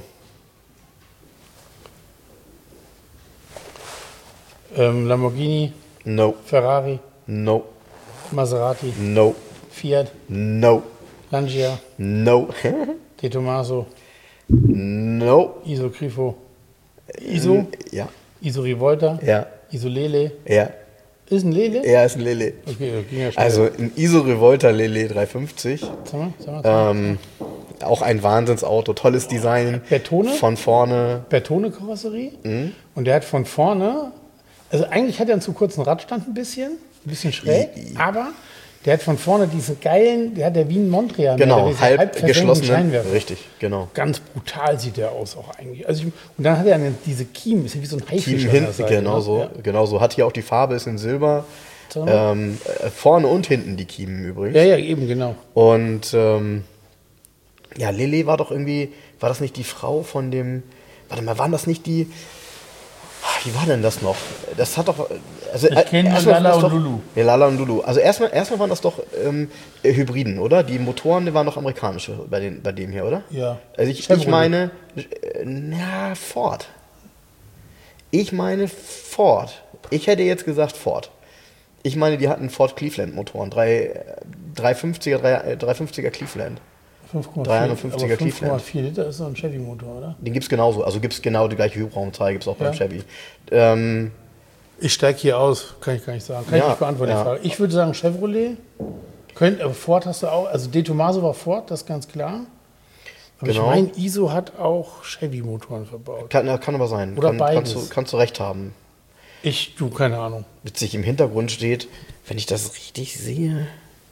Ähm, Lamborghini, No, Ferrari, no, Maserati, no, Fiat, no, Lancia, no, De Tomaso, no. Iso Grifo, Iso, Ja, Iso Rivolta, ja, Iso Lele. ja. Ist ein Lele? Er ist ein Lele. Okay, das ging ja schnell. Also ein Iso Rivolta Lele dreihundertfünfzig. Sag mal, sag mal, sag mal. Ähm, auch ein Wahnsinnsauto, tolles Design. Bertone? Von vorne. Bertone-Karosserie. Mhm. Und der hat von vorne, also eigentlich hat er einen zu kurzen Radstand ein bisschen, ein bisschen schräg, aber der hat von vorne diesen geilen, der hat der Wien Mondrian, der Genau, hat diese halb versenkten geschlossene. Scheinwerfer. Richtig, genau. Ganz brutal sieht der aus auch eigentlich. Also ich, und dann hat er eine, diese Kiem, ist ja wie so ein Haifisch. Team an der hinten, Seite, genau ne? so. Ja. Genau so. Hat hier auch die Farbe, ist in Silber. Sag mal. Ähm, äh, vorne und hinten die Kiemen übrigens. Ja, ja, eben, genau. Und ähm, ja, Lele war doch irgendwie, war das nicht die Frau von dem, warte mal, waren das nicht die, wie war denn das noch? Das hat doch, also Ich kenn nur erstmal waren Lala das und doch- Lulu. Ja, Lala und Lulu. Also erstmal, erstmal waren das doch ähm, Hybriden, oder? Die Motoren, die waren doch amerikanische bei, den, bei dem hier, oder? Ja. Also ich, ich Chevrolet. meine, äh, na, Ford. Ich meine Ford. Ich hätte jetzt gesagt Ford. Ich meine, die hatten Ford Cleveland Motoren. Drei, dreihundertfünfziger, drei- dreihundertfünfziger Cleveland. fünf Komma vier dreihundertfünfziger aber fünf Komma Cleveland. vier Liter ist so ein Chevy-Motor, oder? Den gibt es genauso. Also gibt es genau die gleiche Hubraumzahl, gibt es auch beim Ja. Chevy. Ähm, Ich steige hier aus, kann ich gar nicht sagen. Kann ich Ja, nicht beantworten, ja. die Frage. Ich würde sagen Chevrolet. Könnt, aber Ford hast du auch. Also De Tomaso war Ford, das ist ganz klar. Aber Genau. ich meine, Iso hat auch Chevy-Motoren verbaut. kann, kann aber sein. Oder kann, beides. Kannst du, kannst du recht haben. Ich, du, keine Ahnung. Witzig im Hintergrund steht, wenn ich das richtig sehe.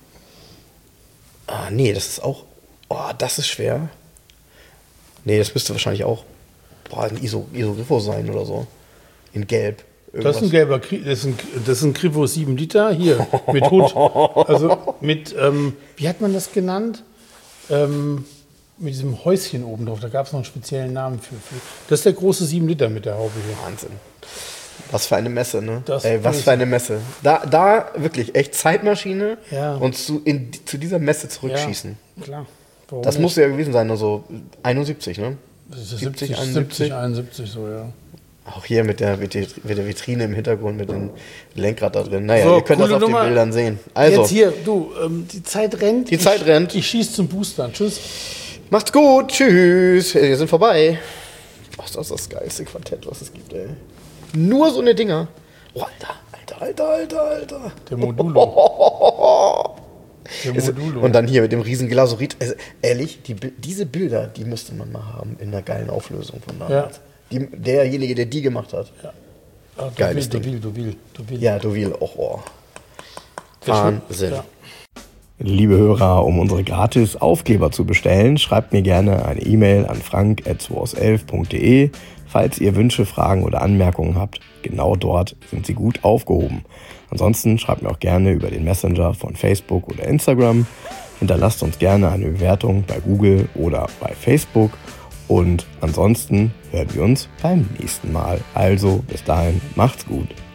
Ah, nee, das ist auch. Oh, das ist schwer. Nee, das müsste wahrscheinlich auch boah, ein Iso, Isogrifo sein oder so. In Gelb. Das ist ein gelber Kri das ist ein, das ist ein Krivo sieben Liter, hier, mit Hut. Also mit, ähm, wie hat man das genannt? Ähm, mit diesem Häuschen oben drauf, da gab es noch einen speziellen Namen für, für. Das ist der große sieben Liter mit der Haube hier. Wahnsinn. Was für eine Messe, ne? Das Ey, was ist- für eine Messe. Da, da wirklich echt Zeitmaschine Ja. und zu, in, zu dieser Messe zurückschießen. Ja, klar. Warum Das nicht? muss ja gewesen sein, also einundsiebzig, ne? Das ist siebzig, siebzig, einundsiebzig. siebzig, einundsiebzig so, ja. Auch hier mit der, mit, der, mit der Vitrine im Hintergrund, mit dem Lenkrad da drin. Naja, So, ihr könnt das coole auf den Nummer. Bildern sehen. Also, Jetzt hier, du, ähm, die Zeit rennt. Die Zeit ich, rennt. Ich schieße zum Boostern. Tschüss. macht's gut, tschüss. Wir sind vorbei. Was ist das, das geilste Quartett, was es gibt, ey. Nur so eine Dinger. Oh, Alter, Alter, Alter, Alter, Alter. Der Modulo. Der Ist- Modulo. Und dann hier mit dem riesen Glasurit. Also, ehrlich, die, Bi- diese Bilder, die müsste man mal haben in einer geilen Auflösung von damals. Ja. Die, derjenige, der die gemacht hat. Ah, Geiles du Ding. will, du will, du will. Ja, du will auch. Oh. Der Schw- Wahnsinn. Ja. Liebe Hörer, um unsere gratis Aufkleber zu bestellen, schreibt mir gerne eine E-Mail an frank at zwei aus elf punkt de. Falls ihr Wünsche, Fragen oder Anmerkungen habt, genau dort sind sie gut aufgehoben. Ansonsten schreibt mir auch gerne über den Messenger von Facebook oder Instagram. Hinterlasst uns gerne eine Bewertung bei Google oder bei Facebook. Und ansonsten hören wir uns beim nächsten Mal. Also bis dahin, macht's gut.